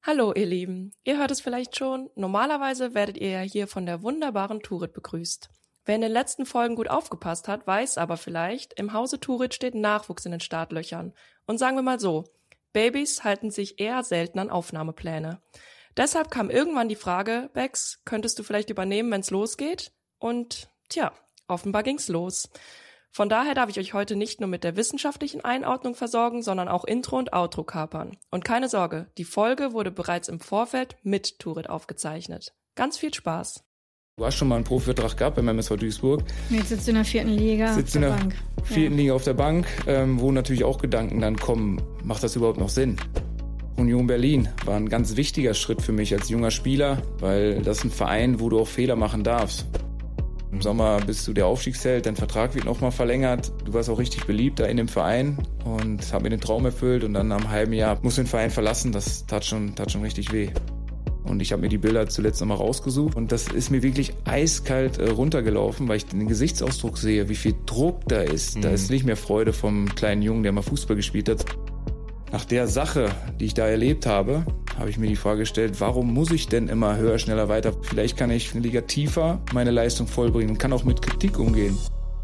Hallo ihr Lieben, ihr hört es vielleicht schon, normalerweise werdet ihr ja hier von der wunderbaren Turit begrüßt. Wer in den letzten Folgen gut aufgepasst hat, weiß aber vielleicht, im Hause Turit steht Nachwuchs in den Startlöchern. Und sagen wir mal so, Babys halten sich eher selten an Aufnahmepläne. Deshalb kam irgendwann die Frage, Bex, könntest du vielleicht übernehmen, wenn's losgeht? Und tja, offenbar ging's los. Von daher darf ich euch heute nicht nur mit der wissenschaftlichen Einordnung versorgen, sondern auch Intro und Outro kapern. Und keine Sorge, die Folge wurde bereits im Vorfeld mit Turit aufgezeichnet. Ganz viel Spaß. Du hast schon mal einen Profivertrag gehabt beim MSV Duisburg. Jetzt sitzt du in der 4. Liga auf der Bank. Liga auf der Bank, wo natürlich auch Gedanken dann kommen, macht das überhaupt noch Sinn? Union Berlin war ein ganz wichtiger Schritt für mich als junger Spieler, weil das ist ein Verein, wo du auch Fehler machen darfst. Im Sommer bist du der Aufstiegsheld, dein Vertrag wird nochmal verlängert. Du warst auch richtig beliebt da in dem Verein und hab mir den Traum erfüllt. Und dann nach einem halben Jahr musst du den Verein verlassen. Das tat schon richtig weh. Und ich habe mir die Bilder zuletzt nochmal rausgesucht. Und das ist mir wirklich eiskalt runtergelaufen, weil ich den Gesichtsausdruck sehe, wie viel Druck da ist. Da ist nicht mehr Freude vom kleinen Jungen, der mal Fußball gespielt hat. Nach der Sache, die ich da erlebt habe, habe ich mir die Frage gestellt, warum muss ich denn immer höher, schneller, weiter? Vielleicht kann ich eine Liga tiefer meine Leistung vollbringen und kann auch mit Kritik umgehen.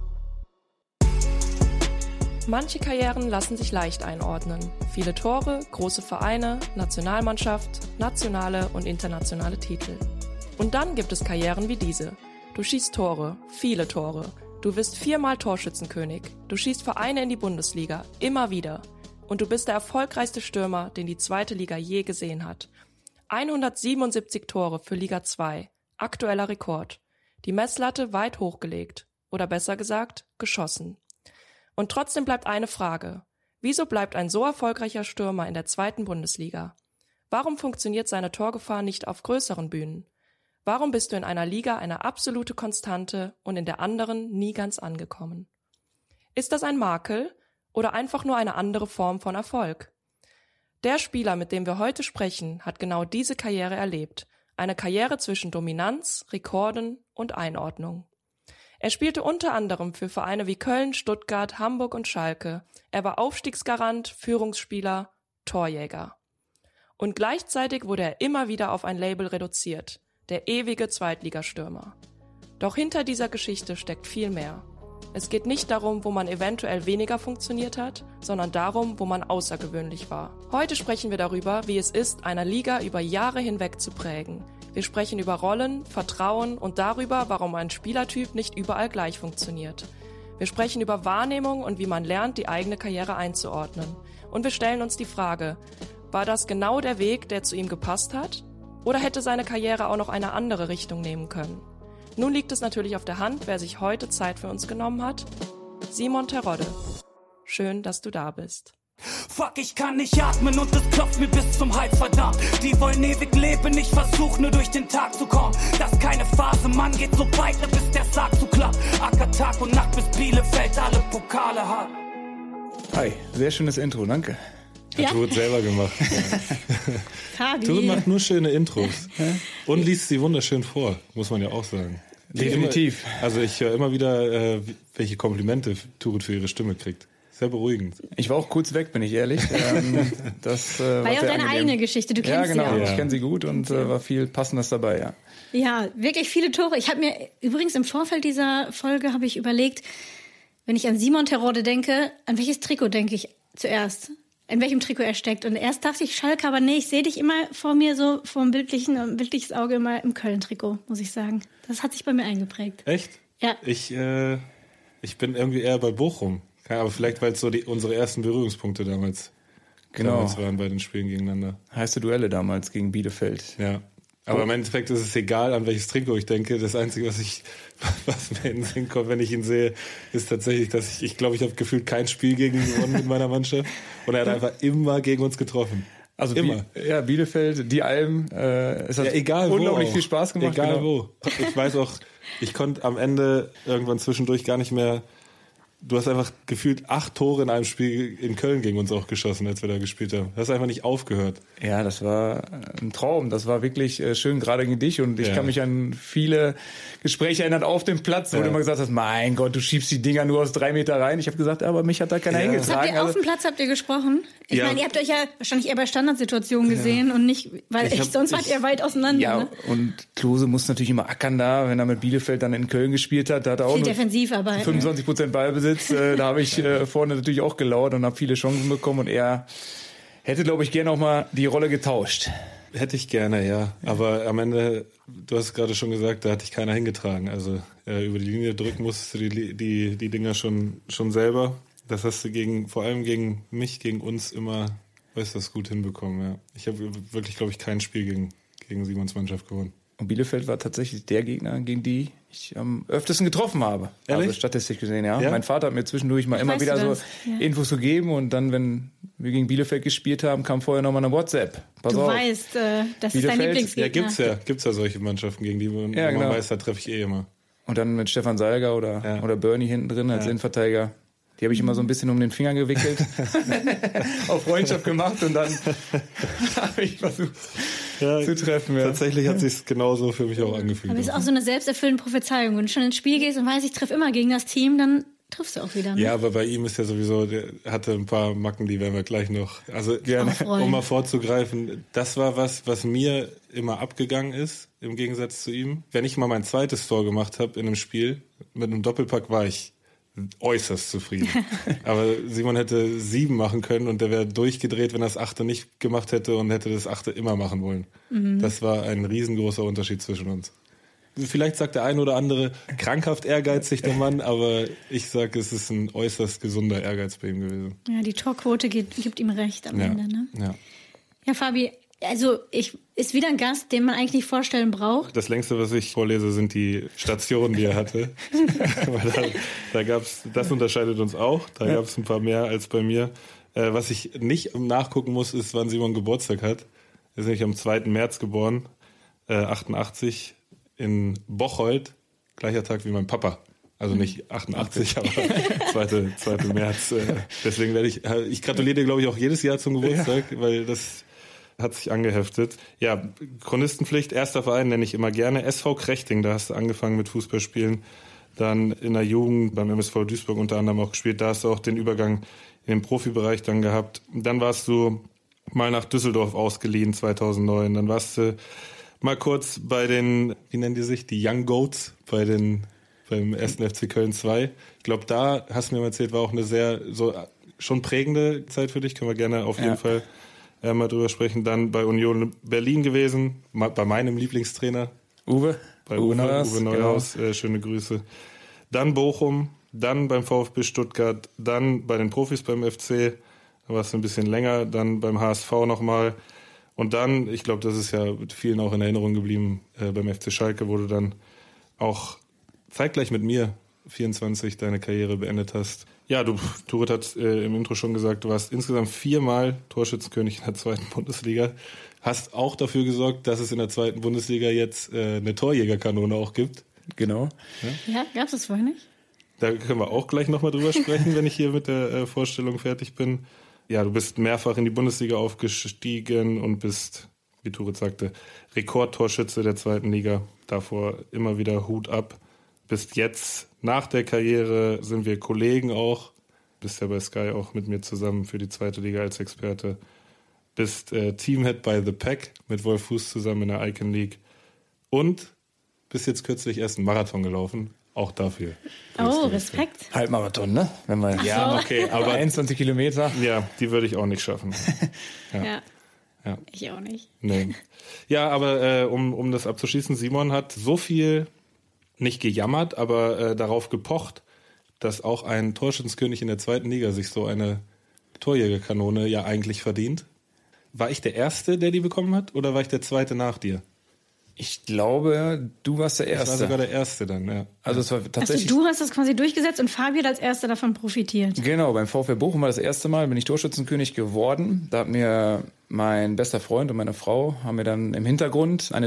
Manche Karrieren lassen sich leicht einordnen. Viele Tore, große Vereine, Nationalmannschaft, nationale und internationale Titel. Und dann gibt es Karrieren wie diese. Du schießt Tore, viele Tore. Du wirst 4-mal Torschützenkönig. Du schießt Vereine in die Bundesliga, immer wieder. Und du bist der erfolgreichste Stürmer, den die zweite Liga je gesehen hat. 177 Tore für Liga 2, aktueller Rekord. Die Messlatte weit hochgelegt, oder besser gesagt, geschossen. Und trotzdem bleibt eine Frage. Wieso bleibt ein so erfolgreicher Stürmer in der zweiten Bundesliga? Warum funktioniert seine Torgefahr nicht auf größeren Bühnen? Warum bist du in einer Liga eine absolute Konstante und in der anderen nie ganz angekommen? Ist das ein Makel? Oder einfach nur eine andere Form von Erfolg? Der Spieler, mit dem wir heute sprechen, hat genau diese Karriere erlebt. Eine Karriere zwischen Dominanz, Rekorden und Einordnung. Er spielte unter anderem für Vereine wie Köln, Stuttgart, Hamburg und Schalke. Er war Aufstiegsgarant, Führungsspieler, Torjäger. Und gleichzeitig wurde er immer wieder auf ein Label reduziert. Der ewige Zweitligastürmer. Doch hinter dieser Geschichte steckt viel mehr. Es geht nicht darum, wo man eventuell weniger funktioniert hat, sondern darum, wo man außergewöhnlich war. Heute sprechen wir darüber, wie es ist, eine Liga über Jahre hinweg zu prägen. Wir sprechen über Rollen, Vertrauen und darüber, warum ein Spielertyp nicht überall gleich funktioniert. Wir sprechen über Wahrnehmung und wie man lernt, die eigene Karriere einzuordnen. Und wir stellen uns die Frage, war das genau der Weg, der zu ihm gepasst hat? Oder hätte seine Karriere auch noch eine andere Richtung nehmen können? Nun liegt es natürlich auf der Hand, wer sich heute Zeit für uns genommen hat. Simon Terodde. Schön, dass du da bist. Fuck, ich kann nicht atmen und es klopft mir bis zum Hals, verdammt. Die wollen ewig leben, ich versuch nur durch den Tag zu kommen. Das ist keine Phase, Mann, geht so weiter, bis der Sarg zu klappt. Acker Tag und Nacht bis Bielefeld alle Pokale hat. Hi, sehr schönes Intro, danke. Hat Turit selber gemacht. Turit macht nur schöne Intros. Und liest sie wunderschön vor, muss man ja auch sagen. Definitiv. Also ich höre immer wieder, welche Komplimente Turit für ihre Stimme kriegt. Sehr beruhigend. Ich war auch kurz weg, bin ich ehrlich. Das war ja auch deine eigene Geschichte, du kennst sie auch. Ja, ich kenne sie gut und war viel Passendes dabei, ja. Ja, wirklich viele Tore. Ich habe mir übrigens im Vorfeld dieser Folge habe ich überlegt, wenn ich an Simon Terodde denke, an welches Trikot denke ich zuerst? In welchem Trikot er steckt. Und erst dachte ich Schalke, aber nee, ich sehe dich immer vor mir so, vor einem bildliches Auge immer im Köln-Trikot, muss ich sagen. Das hat sich bei mir eingeprägt. Echt? Ja. Ich bin irgendwie eher bei Bochum. Aber vielleicht, weil es so unsere ersten Berührungspunkte damals waren bei den Spielen gegeneinander. Heiße Duelle damals gegen Bielefeld. Ja. Aber im Endeffekt ist es egal, an welches Trikot ich denke. Das Einzige, was mir in den Sinn kommt, wenn ich ihn sehe, ist tatsächlich, dass ich glaube, ich habe gefühlt kein Spiel gegen ihn gewonnen mit meiner Mannschaft. Und er hat einfach immer gegen uns getroffen. Also immer. Bielefeld, die Alm, es hat unglaublich viel Spaß gemacht. Egal wo. Ich weiß auch, ich konnte am Ende irgendwann zwischendurch gar nicht mehr du hast einfach gefühlt 8 Tore in einem Spiel in Köln gegen uns auch geschossen, als wir da gespielt haben. Du hast einfach nicht aufgehört. Ja, das war ein Traum. Das war wirklich schön, gerade gegen dich. Und ich kann mich an viele Gespräche erinnern auf dem Platz, wo du immer gesagt hast, mein Gott, du schiebst die Dinger nur aus 3 Meter rein. Ich habe gesagt, aber mich hat da keiner hingetragen. Auf dem Platz habt ihr gesprochen? Ich meine, ihr habt euch ja wahrscheinlich eher bei Standardsituationen gesehen und nicht, weil sonst wart ihr weit auseinander. Ja, ne? Und Klose muss natürlich immer ackern da, wenn er mit Bielefeld dann in Köln gespielt hat. Da hat er auch viel Defensivarbeit. 25% Ballbesitz. Da habe ich vorne natürlich auch gelauert und habe viele Chancen bekommen. Und er hätte, glaube ich, gerne auch mal die Rolle getauscht. Hätte ich gerne, ja. Aber am Ende, du hast gerade schon gesagt, da hat dich keiner hingetragen. Also über die Linie drücken musstest du die Dinger schon selber. Das hast du vor allem gegen mich, gegen uns immer äußerst gut hinbekommen. Ja. Ich habe wirklich, glaube ich, kein Spiel gegen Simons Mannschaft gewonnen. Und Bielefeld war tatsächlich der Gegner, gegen die ich am öftesten getroffen habe. Ehrlich? Also statistisch gesehen, ja. Mein Vater hat mir zwischendurch mal immer wieder so Infos gegeben und dann, wenn wir gegen Bielefeld gespielt haben, kam vorher nochmal eine WhatsApp. Pass auf. Weißt, das ist dein Lieblingsgegner. Ja, gibt's ja solche Mannschaften, gegen die man weiß, da treffe ich immer. Und dann mit Stefan Salger oder Bernie hinten drin als Innenverteidiger. Die habe ich immer so ein bisschen um den Finger gewickelt, auf Freundschaft gemacht und dann habe ich versucht zu treffen. Ja. Tatsächlich hat sich genauso für mich auch angefühlt. Aber es ist auch so eine selbsterfüllende Prophezeiung. Wenn du schon ins Spiel gehst und weißt, ich treffe immer gegen das Team, dann triffst du auch wieder. Ne? Ja, aber bei ihm ist ja sowieso, der hatte ein paar Macken, die werden wir gleich noch, also um mal vorzugreifen, das war was mir immer abgegangen ist, im Gegensatz zu ihm. Wenn ich mal mein zweites Tor gemacht habe in einem Spiel, mit einem Doppelpack war ich äußerst zufrieden. Aber Simon hätte 7 machen können und der wäre durchgedreht, wenn er das 8. nicht gemacht hätte und hätte das 8. immer machen wollen. Das war ein riesengroßer Unterschied zwischen uns. Vielleicht sagt der eine oder andere, krankhaft ehrgeizig der Mann, aber ich sage, es ist ein äußerst gesunder Ehrgeiz bei ihm gewesen. Ja, die Torquote gibt ihm recht am Ende. Ne? Ja, Fabi, also ist wieder ein Gast, den man eigentlich nicht vorstellen braucht. Das längste, was ich vorlese, sind die Stationen, die er hatte. da gab's, das unterscheidet uns auch. Da gab es ein paar mehr als bei mir. Was ich nicht nachgucken muss, ist, wann Simon Geburtstag hat. Er ist nämlich am 2. März geboren, 88 in Bocholt, gleicher Tag wie mein Papa. Also nicht 88, aber 2. März. Deswegen ich gratuliere dir, glaube ich, auch jedes Jahr zum Geburtstag, weil das hat sich angeheftet. Ja, Chronistenpflicht, erster Verein nenne ich immer gerne. SV Krechting, da hast du angefangen mit Fußballspielen. Dann in der Jugend beim MSV Duisburg unter anderem auch gespielt. Da hast du auch den Übergang in den Profibereich dann gehabt. Dann warst du mal nach Düsseldorf ausgeliehen 2009. Dann warst du mal kurz bei den, wie nennen die sich, die Young Goats beim 1. FC Köln 2. Ich glaube, da hast du mir mal erzählt, war auch eine sehr, so schon prägende Zeit für dich. Können wir gerne auf jeden Fall mal drüber sprechen. Dann bei Union Berlin gewesen, bei meinem Lieblingstrainer. Uwe Neuhaus, genau. Schöne Grüße. Dann Bochum, dann beim VfB Stuttgart, dann bei den Profis beim FC, da warst du ein bisschen länger, dann beim HSV nochmal. Und dann, ich glaube, das ist ja vielen auch in Erinnerung geblieben, beim FC Schalke, wo du dann auch zeitgleich mit mir 24 deine Karriere beendet hast. Ja, Turit hat im Intro schon gesagt, du warst insgesamt 4-mal Torschützenkönig in der 2. Bundesliga. Hast auch dafür gesorgt, dass es in der 2. Bundesliga jetzt eine Torjägerkanone auch gibt. Genau. Ja, gab es das vorher nicht? Da können wir auch gleich nochmal drüber sprechen, wenn ich hier mit der Vorstellung fertig bin. Ja, du bist mehrfach in die Bundesliga aufgestiegen und bist, wie Turit sagte, Rekordtorschütze der 2. Liga. Davor immer wieder Hut ab. Bist jetzt, nach der Karriere, sind wir Kollegen auch. Bist ja bei Sky auch mit mir zusammen für die 2. Liga als Experte. Bist Teamhead bei The Pack mit Wolf Fuß zusammen in der Icon League. Und bist jetzt kürzlich erst einen Marathon gelaufen. Auch dafür. Oh, Respekt. Halbmarathon, ne? Wenn man okay, aber 21 Kilometer. Ja, die würde ich auch nicht schaffen. Ja. Ich auch nicht. Nee. Ja, aber um das abzuschließen, Simon hat so viel nicht gejammert, aber darauf gepocht, dass auch ein Torschützenkönig in der 2. Liga sich so eine Torjägerkanone ja eigentlich verdient. War ich der Erste, der die bekommen hat, oder war ich der Zweite nach dir? Ich glaube, du warst der Erste. Ich war sogar der Erste dann, ja. Also es war tatsächlich. Also du hast das quasi durchgesetzt und Fabi hat als Erster davon profitiert. Genau, beim VfB Bochum war das erste Mal, bin ich Torschützenkönig geworden. Da hat mir mein bester Freund und meine Frau haben mir dann im Hintergrund eine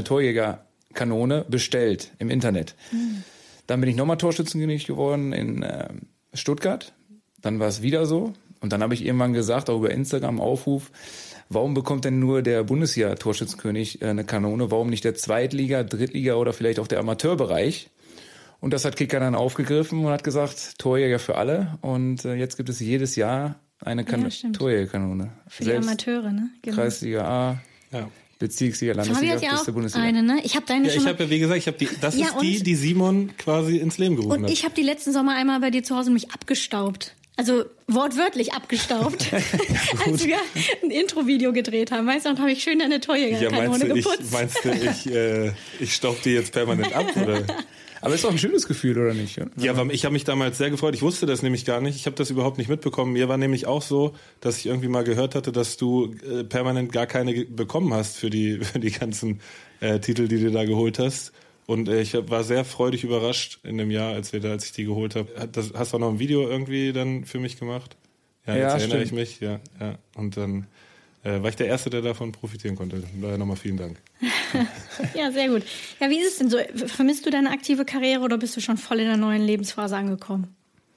Torjägerkanone bestellt im Internet. Dann bin ich nochmal Torschützenkönig geworden in Stuttgart. Dann war es wieder so. Und dann habe ich irgendwann gesagt, auch über Instagram Aufruf, warum bekommt denn nur der Bundesliga-Torschützenkönig eine Kanone? Warum nicht der Zweitliga-, Drittliga- oder vielleicht auch der Amateurbereich? Und das hat Kicker dann aufgegriffen und hat gesagt, Torjäger für alle. Und jetzt gibt es jedes Jahr eine Torjägerkanone. Für die Amateure, ne? Genau. Kreisliga A, Bezirksliga, Landesliga, Fabi hat ja auch Bundesliga. eine, ne? Ich habe deine schon. Ich habe ja, wie gesagt, das ist die Simon quasi ins Leben gerufen hat. Und ich habe die letzten Sommer einmal bei dir zu Hause mich abgestaubt. Also wortwörtlich abgestaubt, als wir ein Intro-Video gedreht haben. Weißt du, und habe ich schön deine Torjägerkanone geputzt. Meinst du, ich staub die jetzt permanent ab, oder? Aber ist doch ein schönes Gefühl, oder nicht? Ja, aber ich habe mich damals sehr gefreut. Ich wusste das nämlich gar nicht. Ich habe das überhaupt nicht mitbekommen. Mir war nämlich auch so, dass ich irgendwie mal gehört hatte, dass du permanent gar keine bekommen hast für die ganzen Titel, die du da geholt hast. Und ich war sehr freudig überrascht in dem Jahr, als ich die geholt habe. Hast du auch noch ein Video irgendwie dann für mich gemacht? Ja, jetzt erinnere ich mich. Ja. Und dann war ich der Erste, der davon profitieren konnte. Daher nochmal vielen Dank. Ja, sehr gut. Ja, wie ist es denn so? Vermisst du deine aktive Karriere oder bist du schon voll in der neuen Lebensphase angekommen?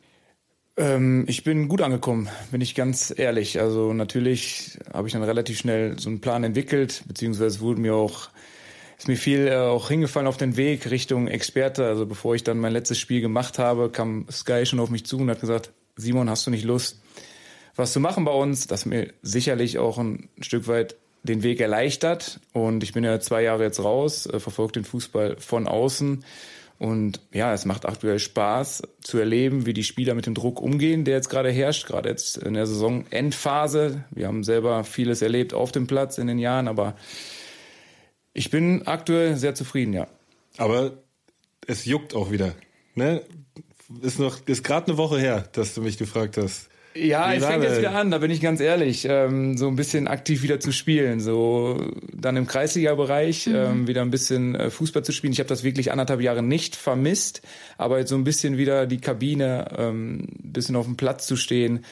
Ich bin gut angekommen, bin ich ganz ehrlich. Also natürlich habe ich dann relativ schnell so einen Plan entwickelt, beziehungsweise ist mir viel auch hingefallen auf den Weg Richtung Experte. Also bevor ich dann mein letztes Spiel gemacht habe, kam Sky schon auf mich zu und hat gesagt, Simon, hast du nicht Lust, was zu machen bei uns? Das hat mir sicherlich auch ein Stück weit den Weg erleichtert. Und ich bin ja 2 Jahre jetzt raus, verfolge den Fußball von außen. Und ja, es macht aktuell Spaß zu erleben, wie die Spieler mit dem Druck umgehen, der jetzt gerade herrscht, gerade jetzt in der Saisonendphase. Wir haben selber vieles erlebt auf dem Platz in den Jahren, aber ich bin aktuell sehr zufrieden, ja. Aber es juckt auch wieder, ne? Ist gerade eine Woche her, dass du mich gefragt hast. Ja, es fängt jetzt wieder an, da bin ich ganz ehrlich, so ein bisschen aktiv wieder zu spielen, so dann im Kreisliga-Bereich wieder ein bisschen Fußball zu spielen. Ich habe das wirklich 1,5 Jahre nicht vermisst, aber jetzt so ein bisschen wieder die Kabine, ein bisschen auf dem Platz zu stehen,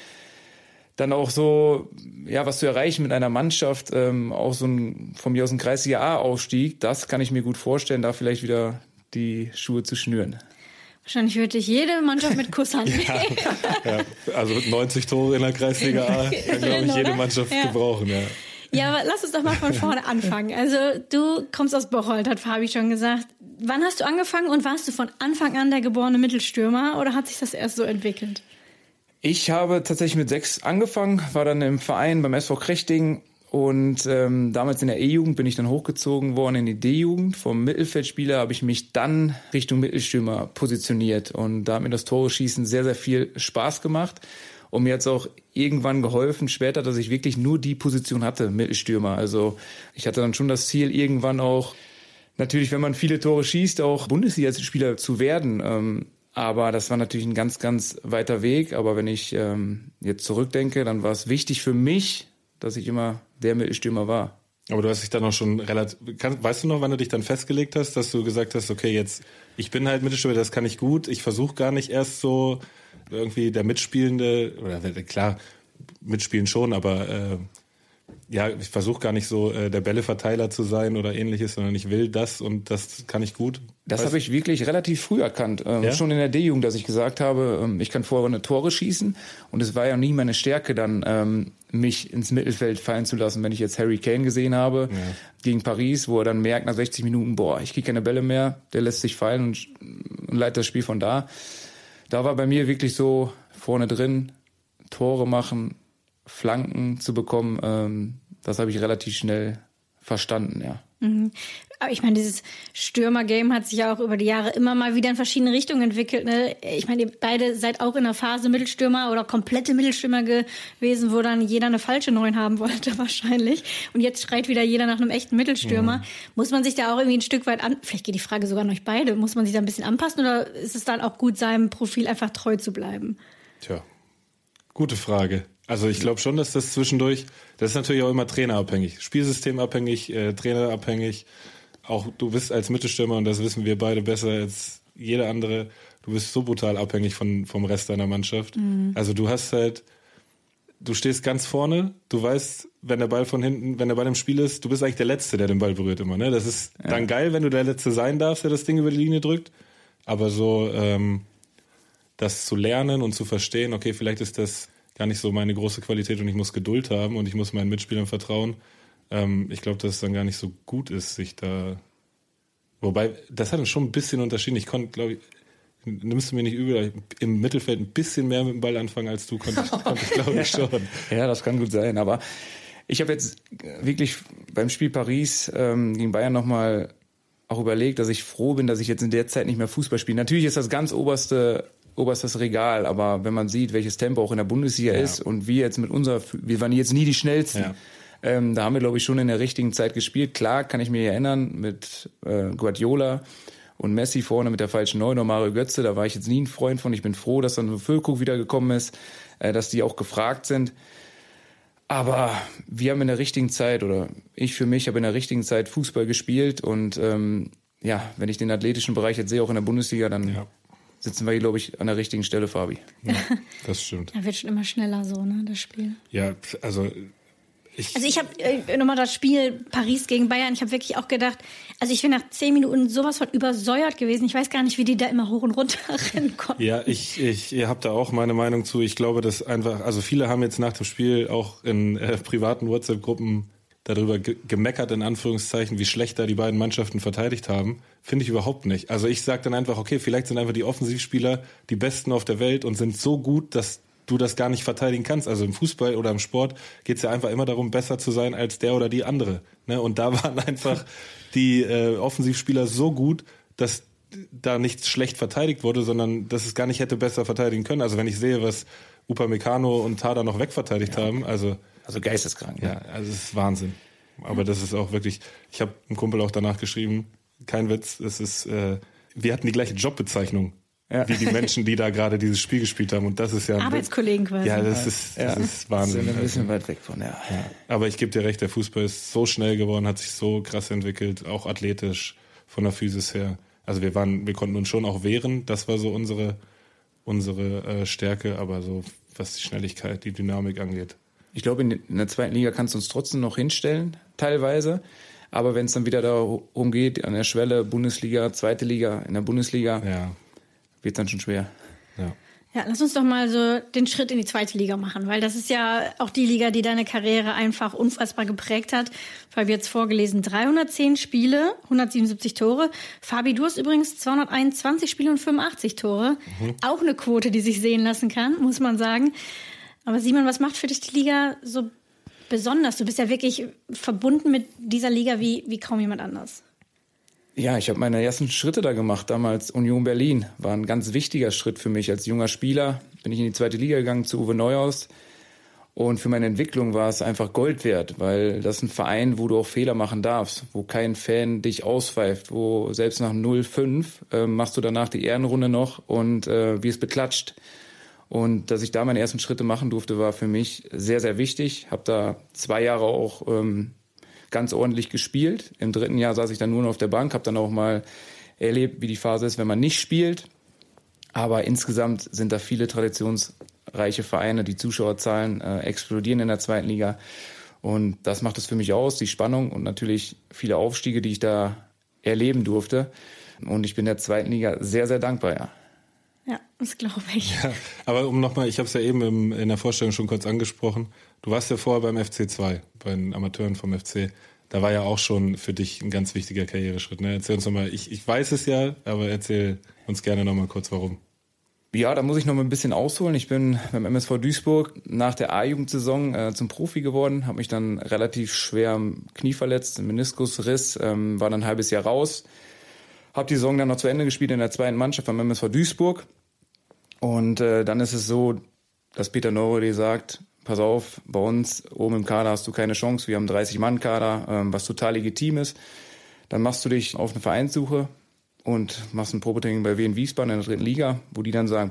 dann auch so, ja, was zu erreichen mit einer Mannschaft, auch so von mir aus ein Kreisliga-A-Aufstieg, das kann ich mir gut vorstellen, da vielleicht wieder die Schuhe zu schnüren. Wahrscheinlich würde dich jede Mannschaft mit Kusshand nehmen. Ja, also 90 Tore in der Kreisliga A kann, glaube ich, jede Mannschaft gebrauchen. Ja. Ja, aber lass uns doch mal von vorne anfangen. Also du kommst aus Bocholt, hat Fabi schon gesagt. Wann hast du angefangen und warst du von Anfang an der geborene Mittelstürmer oder hat sich das erst so entwickelt? Ich habe tatsächlich mit 6 angefangen, war dann im Verein beim SV Krechting. Und damals in der E-Jugend bin ich dann hochgezogen worden in die D-Jugend. Vom Mittelfeldspieler habe ich mich dann Richtung Mittelstürmer positioniert. Und da hat mir das Tore-Schießen sehr, sehr viel Spaß gemacht. Und mir hat es auch irgendwann geholfen, später, dass ich wirklich nur die Position hatte, Mittelstürmer. Also ich hatte dann schon das Ziel, irgendwann auch, natürlich, wenn man viele Tore schießt, auch Bundesliga-Spieler zu werden. Aber das war natürlich ein ganz, ganz weiter Weg. Aber wenn ich jetzt zurückdenke, dann war es wichtig für mich, dass ich immer der Mittelstürmer war. Aber du hast dich dann auch schon weißt du noch, wann du dich dann festgelegt hast, dass du gesagt hast, okay, jetzt, ich bin halt Mittelstürmer, das kann ich gut, ich versuche gar nicht erst so irgendwie der Mitspielende, oder klar, mitspielen schon, aber ja, ich versuche gar nicht so der Bälleverteiler zu sein oder ähnliches, sondern ich will das und das kann ich gut. Das habe ich wirklich relativ früh erkannt. Schon in der D-Jugend, dass ich gesagt habe, ich kann vorne Tore schießen. Und es war ja nie meine Stärke, dann mich ins Mittelfeld fallen zu lassen. Wenn ich jetzt Harry Kane gesehen habe gegen Paris, wo er dann merkt nach 60 Minuten, ich kriege keine Bälle mehr, der lässt sich fallen und leitet das Spiel von da. Da war bei mir wirklich so vorne drin, Tore machen, Flanken zu bekommen, das habe ich relativ schnell verstanden, ja. Mhm. Aber ich meine, dieses Stürmer-Game hat sich ja auch über die Jahre immer mal wieder in verschiedene Richtungen entwickelt. Ne? Ich meine, ihr beide seid auch in der Phase Mittelstürmer oder komplette Mittelstürmer gewesen, wo dann jeder eine falsche 9 haben wollte wahrscheinlich. Und jetzt schreit wieder jeder nach einem echten Mittelstürmer. Muss man sich da auch irgendwie ein Stück weit vielleicht geht die Frage sogar an euch beide, muss man sich da ein bisschen anpassen oder ist es dann auch gut, seinem Profil einfach treu zu bleiben? Tja, gute Frage. Also ich glaube schon, dass das zwischendurch, das ist natürlich auch immer trainerabhängig, spielsystemabhängig, trainerabhängig. Auch du bist als Mittelstürmer, und das wissen wir beide besser als jeder andere, du bist so brutal abhängig vom Rest deiner Mannschaft. Mhm. Also du stehst ganz vorne, du weißt, wenn der Ball im Spiel ist, du bist eigentlich der Letzte, der den Ball berührt immer. Ne? Das ist dann geil, wenn du der Letzte sein darfst, der das Ding über die Linie drückt. Aber so, das zu lernen und zu verstehen, okay, vielleicht ist das gar nicht so meine große Qualität und ich muss Geduld haben und ich muss meinen Mitspielern vertrauen. Ich glaube, dass es dann gar nicht so gut ist, sich da... Wobei, das hat uns schon ein bisschen unterschieden. Ich konnte, glaube ich, nimmst du mir nicht übel, im Mittelfeld ein bisschen mehr mit dem Ball anfangen als du, konnte ich glaube ich schon. Ja, das kann gut sein, aber ich habe jetzt wirklich beim Spiel Paris gegen Bayern nochmal auch überlegt, dass ich froh bin, dass ich jetzt in der Zeit nicht mehr Fußball spiele. Natürlich ist das ganz oberstes Regal, aber wenn man sieht, welches Tempo auch in der Bundesliga ist und wir jetzt wir waren jetzt nie die Schnellsten. Ja. Da haben wir, glaube ich, schon in der richtigen Zeit gespielt. Klar, kann ich mich erinnern, mit Guardiola und Messi vorne mit der falschen 9 und Mario Götze, da war ich jetzt nie ein Freund von. Ich bin froh, dass dann Füllkrug wieder gekommen ist, dass die auch gefragt sind. Aber wir haben in der richtigen Zeit, oder ich für mich habe in der richtigen Zeit Fußball gespielt und wenn ich den athletischen Bereich jetzt sehe, auch in der Bundesliga, dann sitzen wir hier, glaube ich, an der richtigen Stelle, Fabi. Ja, das stimmt. Da wird schon immer schneller so, ne, das Spiel. Ja, also ich habe nochmal das Spiel Paris gegen Bayern, ich habe wirklich auch gedacht, also ich bin nach 10 Minuten sowas von übersäuert gewesen. Ich weiß gar nicht, wie die da immer hoch und runter rennen konnten. Ja, ich habe da auch meine Meinung zu. Ich glaube, dass einfach, also viele haben jetzt nach dem Spiel auch in privaten WhatsApp-Gruppen darüber gemeckert, in Anführungszeichen, wie schlecht da die beiden Mannschaften verteidigt haben. Finde ich überhaupt nicht. Also ich sage dann einfach, okay, vielleicht sind einfach die Offensivspieler die Besten auf der Welt und sind so gut, dass du das gar nicht verteidigen kannst. Also im Fußball oder im Sport geht es ja einfach immer darum, besser zu sein als der oder die andere. Ne? Und da waren einfach die Offensivspieler so gut, dass da nichts schlecht verteidigt wurde, sondern dass es gar nicht hätte besser verteidigen können. Also wenn ich sehe, was Upamecano und Tada noch wegverteidigt haben, also geisteskrank. Ja, also es ist Wahnsinn. Aber das ist auch wirklich, ich habe einem Kumpel auch danach geschrieben, kein Witz, es ist, wir hatten die gleiche Jobbezeichnung wie die Menschen, die da gerade dieses Spiel gespielt haben. Und das ist ja... Arbeitskollegen quasi. Ja, das ist Wahnsinn. Sind ein bisschen weit weg von, ja. Aber ich gebe dir recht, der Fußball ist so schnell geworden, hat sich so krass entwickelt, auch athletisch, von der Physis her. Also wir konnten uns schon auch wehren, das war so unsere Stärke, aber so was die Schnelligkeit, die Dynamik angeht. Ich glaube, in der zweiten Liga kannst du uns trotzdem noch hinstellen, teilweise. Aber wenn es dann wieder darum geht, an der Schwelle Bundesliga, zweite Liga, in der Bundesliga, wird es dann schon schwer. Ja, lass uns doch mal so den Schritt in die zweite Liga machen, weil das ist ja auch die Liga, die deine Karriere einfach unfassbar geprägt hat. Fabi hat es vorgelesen, 310 Spiele, 177 Tore. Fabi, du hast übrigens 221 Spiele und 85 Tore. Auch eine Quote, die sich sehen lassen kann, muss man sagen. Aber Simon, was macht für dich die Liga so besonders? Du bist ja wirklich verbunden mit dieser Liga wie kaum jemand anders. Ja, ich habe meine ersten Schritte da gemacht, damals Union Berlin. War ein ganz wichtiger Schritt für mich als junger Spieler. Bin ich in die zweite Liga gegangen zu Uwe Neuhaus. Und für meine Entwicklung war es einfach Gold wert, weil das ist ein Verein, wo du auch Fehler machen darfst, wo kein Fan dich auspfeift, wo selbst nach 0-5 machst du danach die Ehrenrunde noch und wirst beklatscht. Und dass ich da meine ersten Schritte machen durfte, war für mich sehr, sehr wichtig. Habe da 2 Jahre auch ganz ordentlich gespielt. Im 3. Jahr saß ich dann nur noch auf der Bank, habe dann auch mal erlebt, wie die Phase ist, wenn man nicht spielt. Aber insgesamt sind da viele traditionsreiche Vereine. Die Zuschauerzahlen explodieren in der zweiten Liga. Und das macht es für mich aus, die Spannung und natürlich viele Aufstiege, die ich da erleben durfte. Und ich bin der zweiten Liga sehr, sehr dankbar, ja. Ja, das glaube ich. Ja, aber ich habe es ja eben in der Vorstellung schon kurz angesprochen. Du warst ja vorher beim FC2, bei den Amateuren vom FC. Da war ja auch schon für dich ein ganz wichtiger Karriereschritt. Ne? Erzähl uns nochmal, ich weiß es ja, aber erzähl uns gerne nochmal kurz, warum. Ja, da muss ich noch mal ein bisschen ausholen. Ich bin beim MSV Duisburg nach der A-Jugendsaison zum Profi geworden, habe mich dann relativ schwer am Knie verletzt, Meniskusriss, war dann ein halbes Jahr raus. Habe die Saison dann noch zu Ende gespielt in der zweiten Mannschaft beim MSV Duisburg. Und dann ist es so, dass Peter Neurohde sagt, pass auf, bei uns oben im Kader hast du keine Chance. Wir haben 30-Mann-Kader, was total legitim ist. Dann machst du dich auf eine Vereinssuche und machst ein Probetraining bei Wien Wiesbaden in der 3. Liga, wo die dann sagen,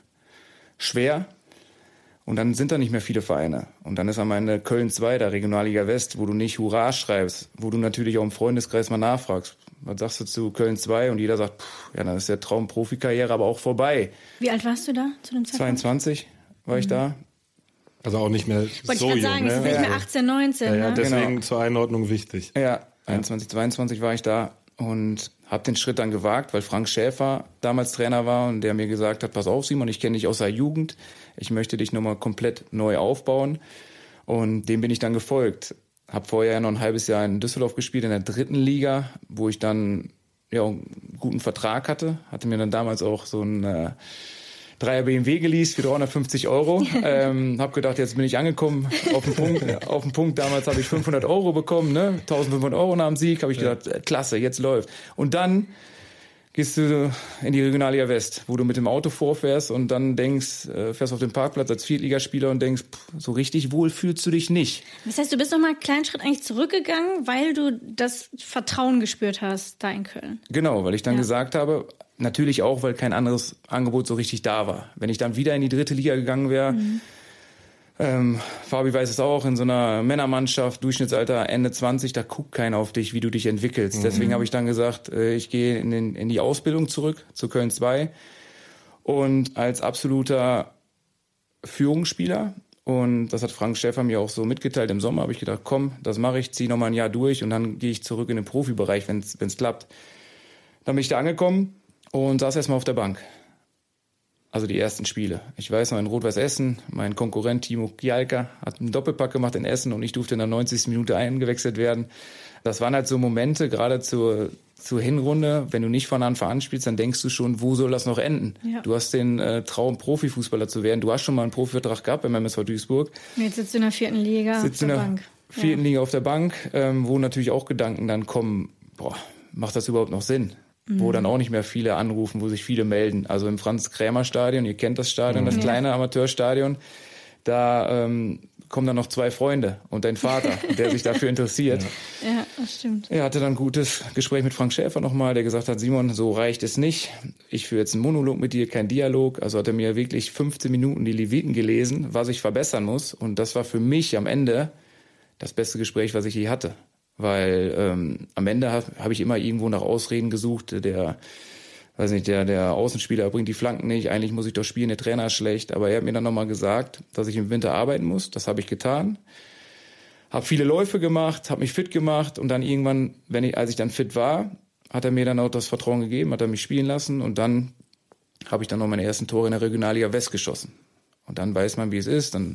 schwer. Und dann sind da nicht mehr viele Vereine. Und dann ist am Ende Köln 2, der Regionalliga West, wo du nicht Hurra schreibst, wo du natürlich auch im Freundeskreis mal nachfragst. Was sagst du zu Köln 2? Und jeder sagt, ja, dann ist der Traum Profikarriere aber auch vorbei. Wie alt warst du da zu dem Zeitpunkt? 22 war ich da. Also auch nicht mehr so jung. Sagen, ne? Es ist nicht mehr 18, 19. Ja, ne? deswegen Genau. zur Einordnung wichtig. Ja, 21, 22 war ich da und Habe den Schritt dann gewagt, weil Frank Schäfer damals Trainer war und der mir gesagt hat, pass auf Simon, ich kenne dich aus der Jugend, ich möchte dich nochmal komplett neu aufbauen und dem bin ich dann gefolgt. Habe vorher noch ein halbes Jahr in Düsseldorf gespielt, in der 3. Liga, wo ich dann einen guten Vertrag hatte mir dann damals auch so ein 3er BMW geleast für 350 €. Hab gedacht, jetzt bin ich angekommen auf den Punkt. Damals habe ich 500 € bekommen, ne? 1.500 € nach dem Sieg. Habe ich gedacht, klasse, jetzt läuft. Und dann gehst du in die Regionalliga West, wo du mit dem Auto vorfährst und dann fährst auf den Parkplatz als Viertligaspieler und denkst, so richtig wohl fühlst du dich nicht. Das heißt, du bist noch mal einen kleinen Schritt eigentlich zurückgegangen, weil du das Vertrauen gespürt hast da in Köln. Genau, weil ich dann gesagt habe, natürlich auch, weil kein anderes Angebot so richtig da war. Wenn ich dann wieder in die 3. Liga gegangen wäre, Fabi weiß es auch, in so einer Männermannschaft, Durchschnittsalter Ende 20, da guckt keiner auf dich, wie du dich entwickelst. Deswegen habe ich dann gesagt, ich gehe in die Ausbildung zurück, zu Köln 2 und als absoluter Führungsspieler. Und das hat Frank Schäfer mir auch so mitgeteilt im Sommer, habe ich gedacht, komm, das mache ich, ziehe nochmal ein Jahr durch und dann gehe ich zurück in den Profibereich, wenn es klappt. Dann bin ich da angekommen und saß erstmal auf der Bank. Also die ersten Spiele. Ich weiß noch, in Rot-Weiß Essen, mein Konkurrent Timo Kialka hat einen Doppelpack gemacht in Essen und ich durfte in der 90. Minute eingewechselt werden. Das waren halt so Momente, gerade zur Hinrunde, wenn du nicht von Anfang an spielst, dann denkst du schon, wo soll das noch enden? Ja. Du hast den Traum, Profifußballer zu werden. Du hast schon mal einen Profivertrag gehabt beim MSV Duisburg. Jetzt sitzt du in der 4. Liga auf der Bank. Liga auf der Bank, wo natürlich auch Gedanken dann kommen, macht das überhaupt noch Sinn? Wo dann auch nicht mehr viele anrufen, wo sich viele melden. Also im Franz-Krämer-Stadion, ihr kennt das Stadion, das kleine Amateurstadion, da kommen dann noch 2 Freunde und dein Vater, der sich dafür interessiert. Ja, das stimmt. Er hatte dann ein gutes Gespräch mit Frank Schäfer nochmal, der gesagt hat, Simon, so reicht es nicht. Ich führe jetzt einen Monolog mit dir, kein Dialog. Also hat er mir wirklich 15 Minuten die Leviten gelesen, was ich verbessern muss. Und das war für mich am Ende das beste Gespräch, was ich je hatte. Weil am Ende habe ich immer irgendwo nach Ausreden gesucht. Der Außenspieler bringt die Flanken nicht, eigentlich muss ich doch spielen, der Trainer ist schlecht. Aber er hat mir dann nochmal gesagt, dass ich im Winter arbeiten muss. Das habe ich getan. Habe viele Läufe gemacht, habe mich fit gemacht und dann irgendwann, als ich dann fit war, hat er mir dann auch das Vertrauen gegeben, hat er mich spielen lassen und dann habe ich dann noch meine ersten Tore in der Regionalliga West geschossen. Und dann weiß man, wie es ist. Dann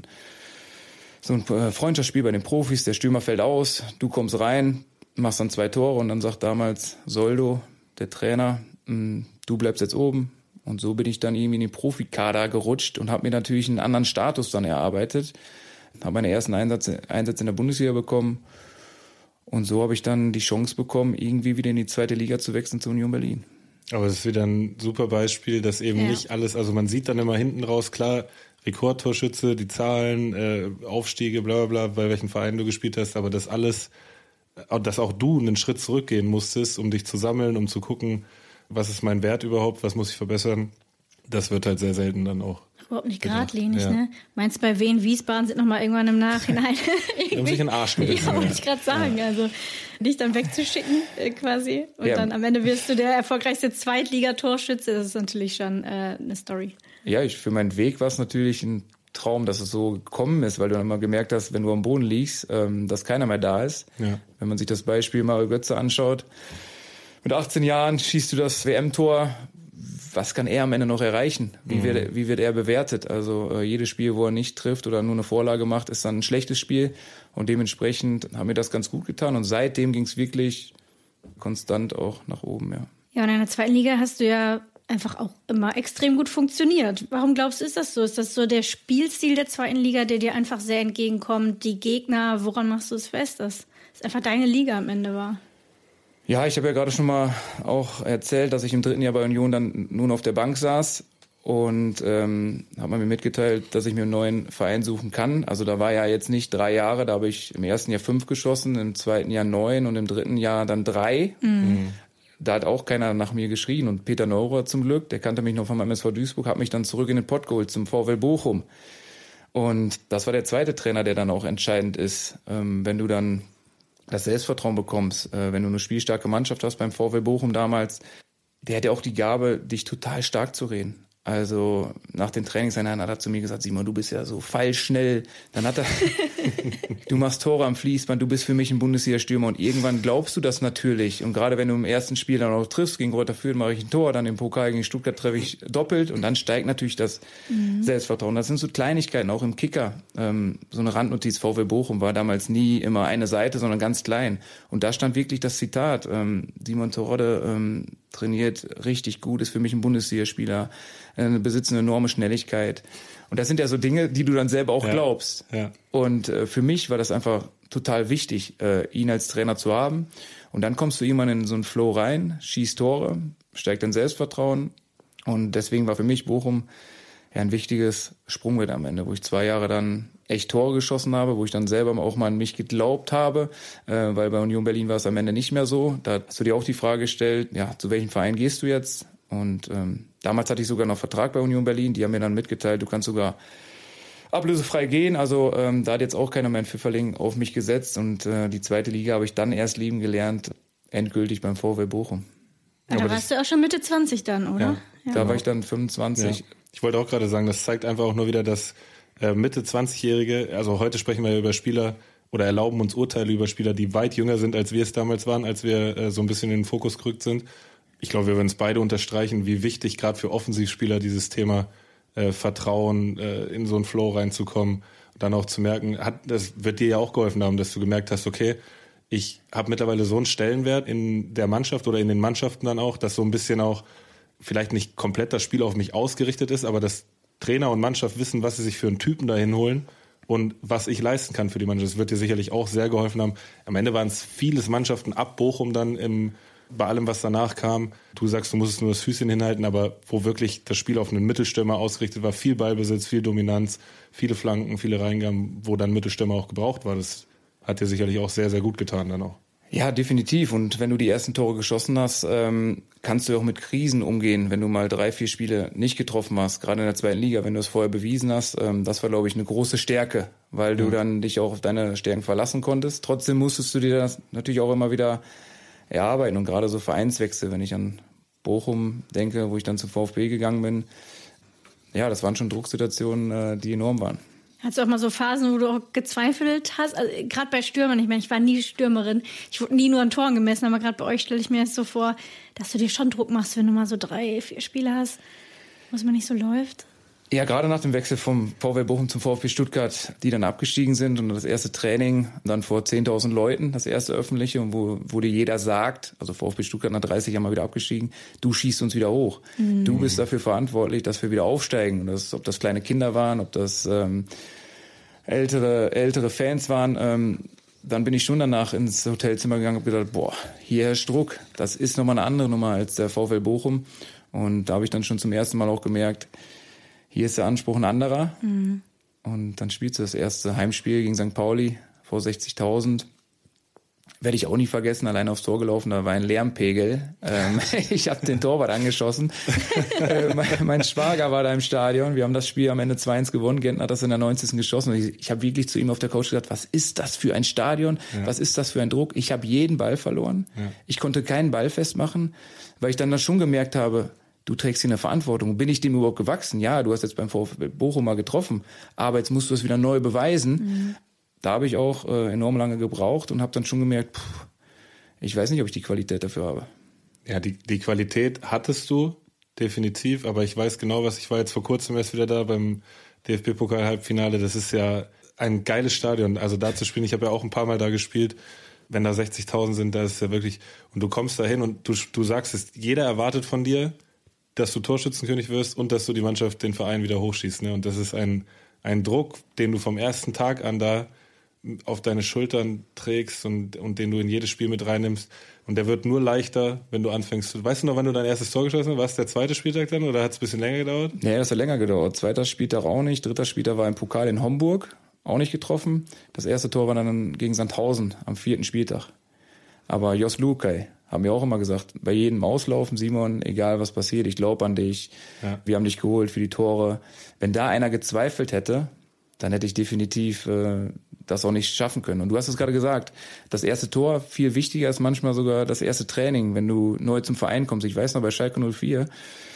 so ein Freundschaftsspiel bei den Profis, der Stürmer fällt aus, du kommst rein, machst dann 2 Tore und dann sagt damals Soldo, der Trainer, du bleibst jetzt oben. Und so bin ich dann irgendwie in den Profikader gerutscht und habe mir natürlich einen anderen Status dann erarbeitet. Habe meine ersten Einsätze in der Bundesliga bekommen und so habe ich dann die Chance bekommen, irgendwie wieder in die 2. Liga zu wechseln zur Union Berlin. Aber das ist wieder ein super Beispiel, dass eben nicht alles, also man sieht dann immer hinten raus, klar, Rekordtorschütze, die Zahlen, Aufstiege, bla bla bla, bei welchen Vereinen du gespielt hast, aber das alles, dass auch du einen Schritt zurückgehen musstest, um dich zu sammeln, um zu gucken, was ist mein Wert überhaupt, was muss ich verbessern, das wird halt sehr selten dann auch. Überhaupt nicht geradlinig, ne? Meinst du, bei Wien, Wiesbaden sind nochmal irgendwann im Nachhinein Die haben sich in den Arsch gebissen. Ja, wollte ich gerade sagen. Ja. Also dich dann wegzuschicken quasi und dann am Ende wirst du der erfolgreichste Zweitligatorschütze. Das ist natürlich schon eine Story. Ja, für meinen Weg war es natürlich ein Traum, dass es so gekommen ist, weil du dann immer gemerkt hast, wenn du am Boden liegst, dass keiner mehr da ist. Ja. Wenn man sich das Beispiel Mario Götze anschaut, mit 18 Jahren schießt du das WM-Tor. Was kann er am Ende noch erreichen? Wie wird er bewertet? Also jedes Spiel, wo er nicht trifft oder nur eine Vorlage macht, ist dann ein schlechtes Spiel. Und dementsprechend hat mir das ganz gut getan. Und seitdem ging es wirklich konstant auch nach oben. Ja, und in der 2. Liga hast du ja einfach auch immer extrem gut funktioniert. Warum glaubst du, ist das so? Ist das so der Spielstil der 2. Liga, der dir einfach sehr entgegenkommt? Die Gegner, woran machst du es fest, dass es einfach deine Liga am Ende war? Ja, ich habe ja gerade schon mal auch erzählt, dass ich im 3. Jahr bei Union dann nun auf der Bank saß und habe man mir mitgeteilt, dass ich mir einen neuen Verein suchen kann. Also da war ja jetzt nicht 3 Jahre, da habe ich im 1. Jahr 5 geschossen, im 2. Jahr 9 und im 3. Jahr dann 3. Da hat auch keiner nach mir geschrien und Peter Neurohr zum Glück, der kannte mich noch vom MSV Duisburg, hat mich dann zurück in den Pott geholt zum VfL Bochum. Und das war der zweite Trainer, der dann auch entscheidend ist, wenn du dann das Selbstvertrauen bekommst, wenn du eine spielstarke Mannschaft hast beim VfL Bochum damals, der hat ja auch die Gabe, dich total stark zu reden. Also nach den Trainingseinheiten hat er zu mir gesagt, Simon, du bist ja so pfeilschnell. Dann hat er, du machst Tore am Fließband, du bist für mich ein Bundesliga-Stürmer. Und irgendwann glaubst du das natürlich. Und gerade wenn du im ersten Spiel dann auch triffst, gegen Greuther Fürth mache ich ein Tor, dann im Pokal gegen Stuttgart treffe ich doppelt. Und dann steigt natürlich das Selbstvertrauen. Das sind so Kleinigkeiten, auch im Kicker. So eine Randnotiz, VfL Bochum war damals nie immer eine Seite, sondern ganz klein. Und da stand wirklich das Zitat, Simon Terodde trainiert richtig gut, ist für mich ein Bundesligaspieler, besitzt eine enorme Schnelligkeit. Und das sind ja so Dinge, die du dann selber auch glaubst. Ja. Und für mich war das einfach total wichtig, ihn als Trainer zu haben. Und dann kommst du irgendwann in so einen Flow rein, schießt Tore, steigt dein Selbstvertrauen. Und deswegen war für mich Bochum ja ein wichtiges Sprungbrett am Ende, wo ich 2 Jahre dann echt Tore geschossen habe, wo ich dann selber auch mal an mich geglaubt habe, weil bei Union Berlin war es am Ende nicht mehr so. Da hast du dir auch die Frage gestellt, ja, zu welchem Verein gehst du jetzt? Und damals hatte ich sogar noch Vertrag bei Union Berlin, die haben mir dann mitgeteilt, du kannst sogar ablösefrei gehen, also da hat jetzt auch keiner mehr ein Pfifferling auf mich gesetzt und die 2. Liga habe ich dann erst lieben gelernt, endgültig beim VfL Bochum. Ja, da warst du auch schon Mitte 20 dann, oder? Ja. Da war ich dann 25. Ja. Ich wollte auch gerade sagen, das zeigt einfach auch nur wieder, dass Mitte 20-Jährige, also heute sprechen wir über Spieler oder erlauben uns Urteile über Spieler, die weit jünger sind, als wir es damals waren, als wir so ein bisschen in den Fokus gerückt sind. Ich glaube, wir würden es beide unterstreichen, wie wichtig gerade für Offensivspieler dieses Thema Vertrauen, in so einen Flow reinzukommen, dann auch zu merken, das wird dir ja auch geholfen haben, dass du gemerkt hast, okay, ich habe mittlerweile so einen Stellenwert in der Mannschaft oder in den Mannschaften dann auch, dass so ein bisschen auch vielleicht nicht komplett das Spiel auf mich ausgerichtet ist, aber dass Trainer und Mannschaft wissen, was sie sich für einen Typen dahin holen und was ich leisten kann für die Mannschaft. Das wird dir sicherlich auch sehr geholfen haben. Am Ende waren es vieles Mannschaften ab Bochum dann bei allem, was danach kam. Du sagst, du musstest nur das Füßchen hinhalten, aber wo wirklich das Spiel auf einen Mittelstürmer ausgerichtet war, viel Ballbesitz, viel Dominanz, viele Flanken, viele Reingaben, wo dann Mittelstürmer auch gebraucht war. Das hat dir sicherlich auch sehr, sehr gut getan dann auch. Ja, definitiv. Und wenn du die ersten Tore geschossen hast, kannst du auch mit Krisen umgehen, wenn du mal 3-4 Spiele nicht getroffen hast, gerade in der 2. Liga, wenn du es vorher bewiesen hast. Das war, glaube ich, eine große Stärke, weil du dann dich auch auf deine Stärken verlassen konntest. Trotzdem musstest du dir das natürlich auch immer wieder erarbeiten. Und gerade so Vereinswechsel, wenn ich an Bochum denke, wo ich dann zum VfB gegangen bin, ja, das waren schon Drucksituationen, die enorm waren. Hast du auch mal so Phasen, wo du auch gezweifelt hast? Also, gerade bei Stürmern, ich meine, ich war nie Stürmerin. Ich wurde nie nur an Toren gemessen, aber gerade bei euch stelle ich mir jetzt so vor, dass du dir schon Druck machst, wenn du mal so 3-4 Spiele hast, wo es mal nicht so läuft. Ja, gerade nach dem Wechsel vom VfL Bochum zum VfB Stuttgart, die dann abgestiegen sind und das erste Training dann vor 10.000 Leuten, das erste öffentliche, und wo dir jeder sagt, also VfB Stuttgart nach 30 Jahren mal wieder abgestiegen, du schießt uns wieder hoch. Du bist dafür verantwortlich, dass wir wieder aufsteigen. Und ob das kleine Kinder waren, ob das ältere Fans waren, dann bin ich schon danach ins Hotelzimmer gegangen und gedacht, hier herrscht Druck. Das ist nochmal eine andere Nummer als der VfL Bochum. Und da habe ich dann schon zum ersten Mal auch gemerkt, hier ist der Anspruch ein anderer. Und dann spielst du das erste Heimspiel gegen St. Pauli vor 60.000. Werde ich auch nie vergessen, allein aufs Tor gelaufen, da war ein Lärmpegel. Ich habe den Torwart angeschossen. Mein Schwager war da im Stadion. Wir haben das Spiel am Ende 2-1 gewonnen. Gentner hat das in der 90. geschossen. Und ich habe wirklich zu ihm auf der Couch gesagt, was ist das für ein Stadion? Ja. Was ist das für ein Druck? Ich habe jeden Ball verloren. Ja. Ich konnte keinen Ball festmachen, weil ich dann schon gemerkt habe, du trägst hier eine Verantwortung. Bin ich dem überhaupt gewachsen? Ja, du hast jetzt beim VfB Bochum mal getroffen, aber jetzt musst du es wieder neu beweisen. Da habe ich auch enorm lange gebraucht und habe dann schon gemerkt, ich weiß nicht, ob ich die Qualität dafür habe. Ja, die Qualität hattest du, definitiv, aber ich weiß genau, ich war jetzt vor kurzem erst wieder da beim DFB-Pokal-Halbfinale. Das ist ja ein geiles Stadion, also da zu spielen. Ich habe ja auch ein paar Mal da gespielt. Wenn da 60.000 sind, da ist ja wirklich, und du kommst da hin und du sagst es, jeder erwartet von dir, dass du Torschützenkönig wirst und dass du die Mannschaft, den Verein wieder hochschießt. Ne? Und das ist ein Druck, den du vom ersten Tag an da auf deine Schultern trägst und den du in jedes Spiel mit reinnimmst. Und der wird nur leichter, wenn du anfängst. Weißt du noch, wann du dein erstes Tor geschossen hast? War es der 2. Spieltag dann oder hat es ein bisschen länger gedauert? Nee, das hat länger gedauert. 2. Spieltag auch nicht. 3. Spieltag war im Pokal in Homburg, auch nicht getroffen. Das erste Tor war dann gegen Sandhausen am 4. Spieltag. Aber Jos Lukai haben wir auch immer gesagt, bei jedem Auslaufen, Simon, egal was passiert, ich glaube an dich, wir haben dich geholt für die Tore. Wenn da einer gezweifelt hätte, dann hätte ich definitiv das auch nicht schaffen können. Und du hast es gerade gesagt, das erste Tor viel wichtiger ist manchmal sogar das erste Training, wenn du neu zum Verein kommst. Ich weiß noch, bei Schalke 04,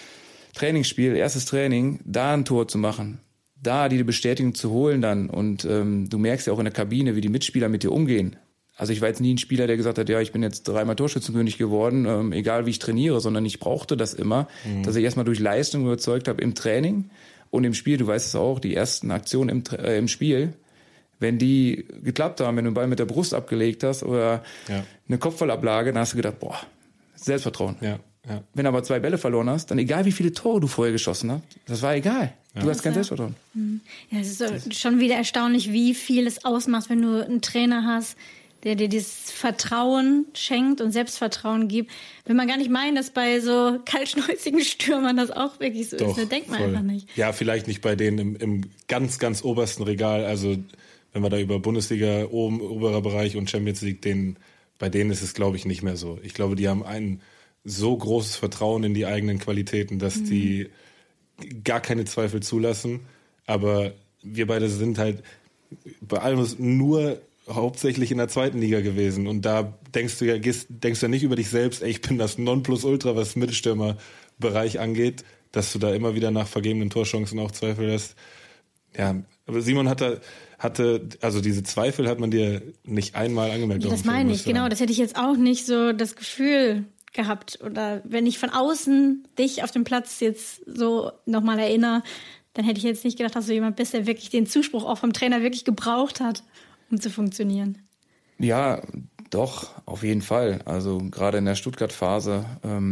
Trainingsspiel, erstes Training, da ein Tor zu machen, da die Bestätigung zu holen dann und du merkst ja auch in der Kabine, wie die Mitspieler mit dir umgehen. Also ich war jetzt nie ein Spieler, der gesagt hat, ja, ich bin jetzt 3-mal Torschützenkönig geworden, egal wie ich trainiere, sondern ich brauchte das immer, dass ich erstmal durch Leistung überzeugt habe im Training und im Spiel. Du weißt es auch, die ersten Aktionen im Spiel, wenn die geklappt haben, wenn du den Ball mit der Brust abgelegt hast oder eine Kopfballablage, dann hast du gedacht, boah, Selbstvertrauen. Ja. Wenn du aber 2 Bälle verloren hast, dann egal wie viele Tore du vorher geschossen hast, das war egal. Du hast kein Selbstvertrauen. Ja, es ist schon wieder erstaunlich, wie viel es ausmacht, wenn du einen Trainer hast, der dir dieses Vertrauen schenkt und Selbstvertrauen gibt. Will man gar nicht meinen, dass bei so kaltschnäuzigen Stürmern das auch wirklich so ist. Das denkt man einfach nicht. Ja, vielleicht nicht bei denen im ganz, ganz obersten Regal. Also wenn wir da über Bundesliga, oberer Bereich und Champions League, bei denen ist es, glaube ich, nicht mehr so. Ich glaube, die haben ein so großes Vertrauen in die eigenen Qualitäten, dass die gar keine Zweifel zulassen. Aber wir beide sind halt bei allem nur hauptsächlich in der 2. Liga gewesen. Und da denkst du ja nicht über dich selbst, ey, ich bin das Nonplusultra, was Mittelstürmerbereich angeht, dass du da immer wieder nach vergebenen Torchancen auch Zweifel hast. Ja, aber Simon hatte, also diese Zweifel hat man dir nicht einmal angemerkt. Ja, das meine ich, genau. Das hätte ich jetzt auch nicht so das Gefühl gehabt. Oder wenn ich von außen dich auf dem Platz jetzt so nochmal erinnere, dann hätte ich jetzt nicht gedacht, dass du jemand bist, der wirklich den Zuspruch auch vom Trainer wirklich gebraucht hat, um zu funktionieren. Ja, doch, auf jeden Fall. Also gerade in der Stuttgart-Phase,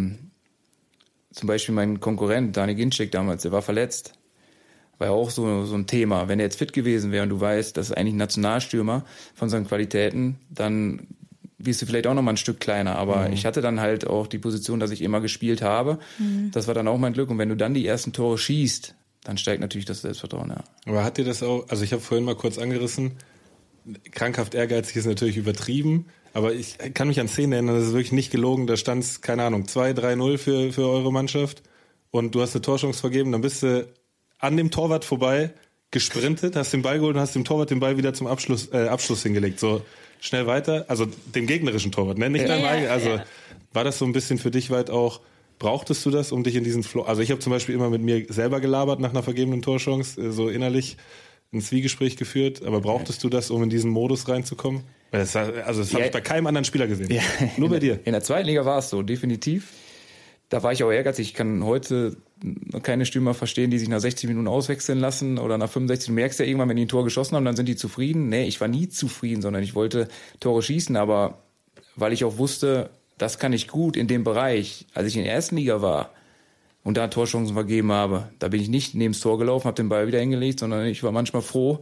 zum Beispiel mein Konkurrent, Dani Ginczek damals, der war verletzt. War ja auch so ein Thema. Wenn er jetzt fit gewesen wäre und du weißt, das ist eigentlich ein Nationalstürmer von seinen Qualitäten, dann wirst du vielleicht auch noch mal ein Stück kleiner. Aber ich hatte dann halt auch die Position, dass ich immer gespielt habe. Das war dann auch mein Glück. Und wenn du dann die ersten Tore schießt, dann steigt natürlich das Selbstvertrauen, ja. Aber hat dir das auch, also ich habe vorhin mal kurz angerissen, krankhaft ehrgeizig ist natürlich übertrieben, aber ich kann mich an Szenen erinnern, das ist wirklich nicht gelogen, da stand es, keine Ahnung, 2-3-0 für eure Mannschaft und du hast eine Torchance vergeben, dann bist du an dem Torwart vorbei gesprintet, hast den Ball geholt und hast dem Torwart den Ball wieder zum Abschluss hingelegt, so schnell weiter, also dem gegnerischen Torwart, ne? Nicht deinem eigenen, also war das so ein bisschen für dich weit auch, brauchtest du das, um dich in diesen Flow, also ich habe zum Beispiel immer mit mir selber gelabert nach einer vergebenen Torchance, so innerlich ein Zwiegespräch geführt, aber brauchtest du das, um in diesen Modus reinzukommen? Das habe ich bei keinem anderen Spieler gesehen. Ja, nur bei dir. In der 2. Liga war es so, definitiv. Da war ich auch ehrgeizig. Ich kann heute keine Stürmer verstehen, die sich nach 60 Minuten auswechseln lassen oder nach 65. Du merkst ja irgendwann, wenn die ein Tor geschossen haben, dann sind die zufrieden. Nee, ich war nie zufrieden, sondern ich wollte Tore schießen, aber weil ich auch wusste, das kann ich gut in dem Bereich. Als ich in der 1. Liga war, und da Torchancen vergeben habe. Da bin ich nicht neben das Tor gelaufen, habe den Ball wieder hingelegt, sondern ich war manchmal froh,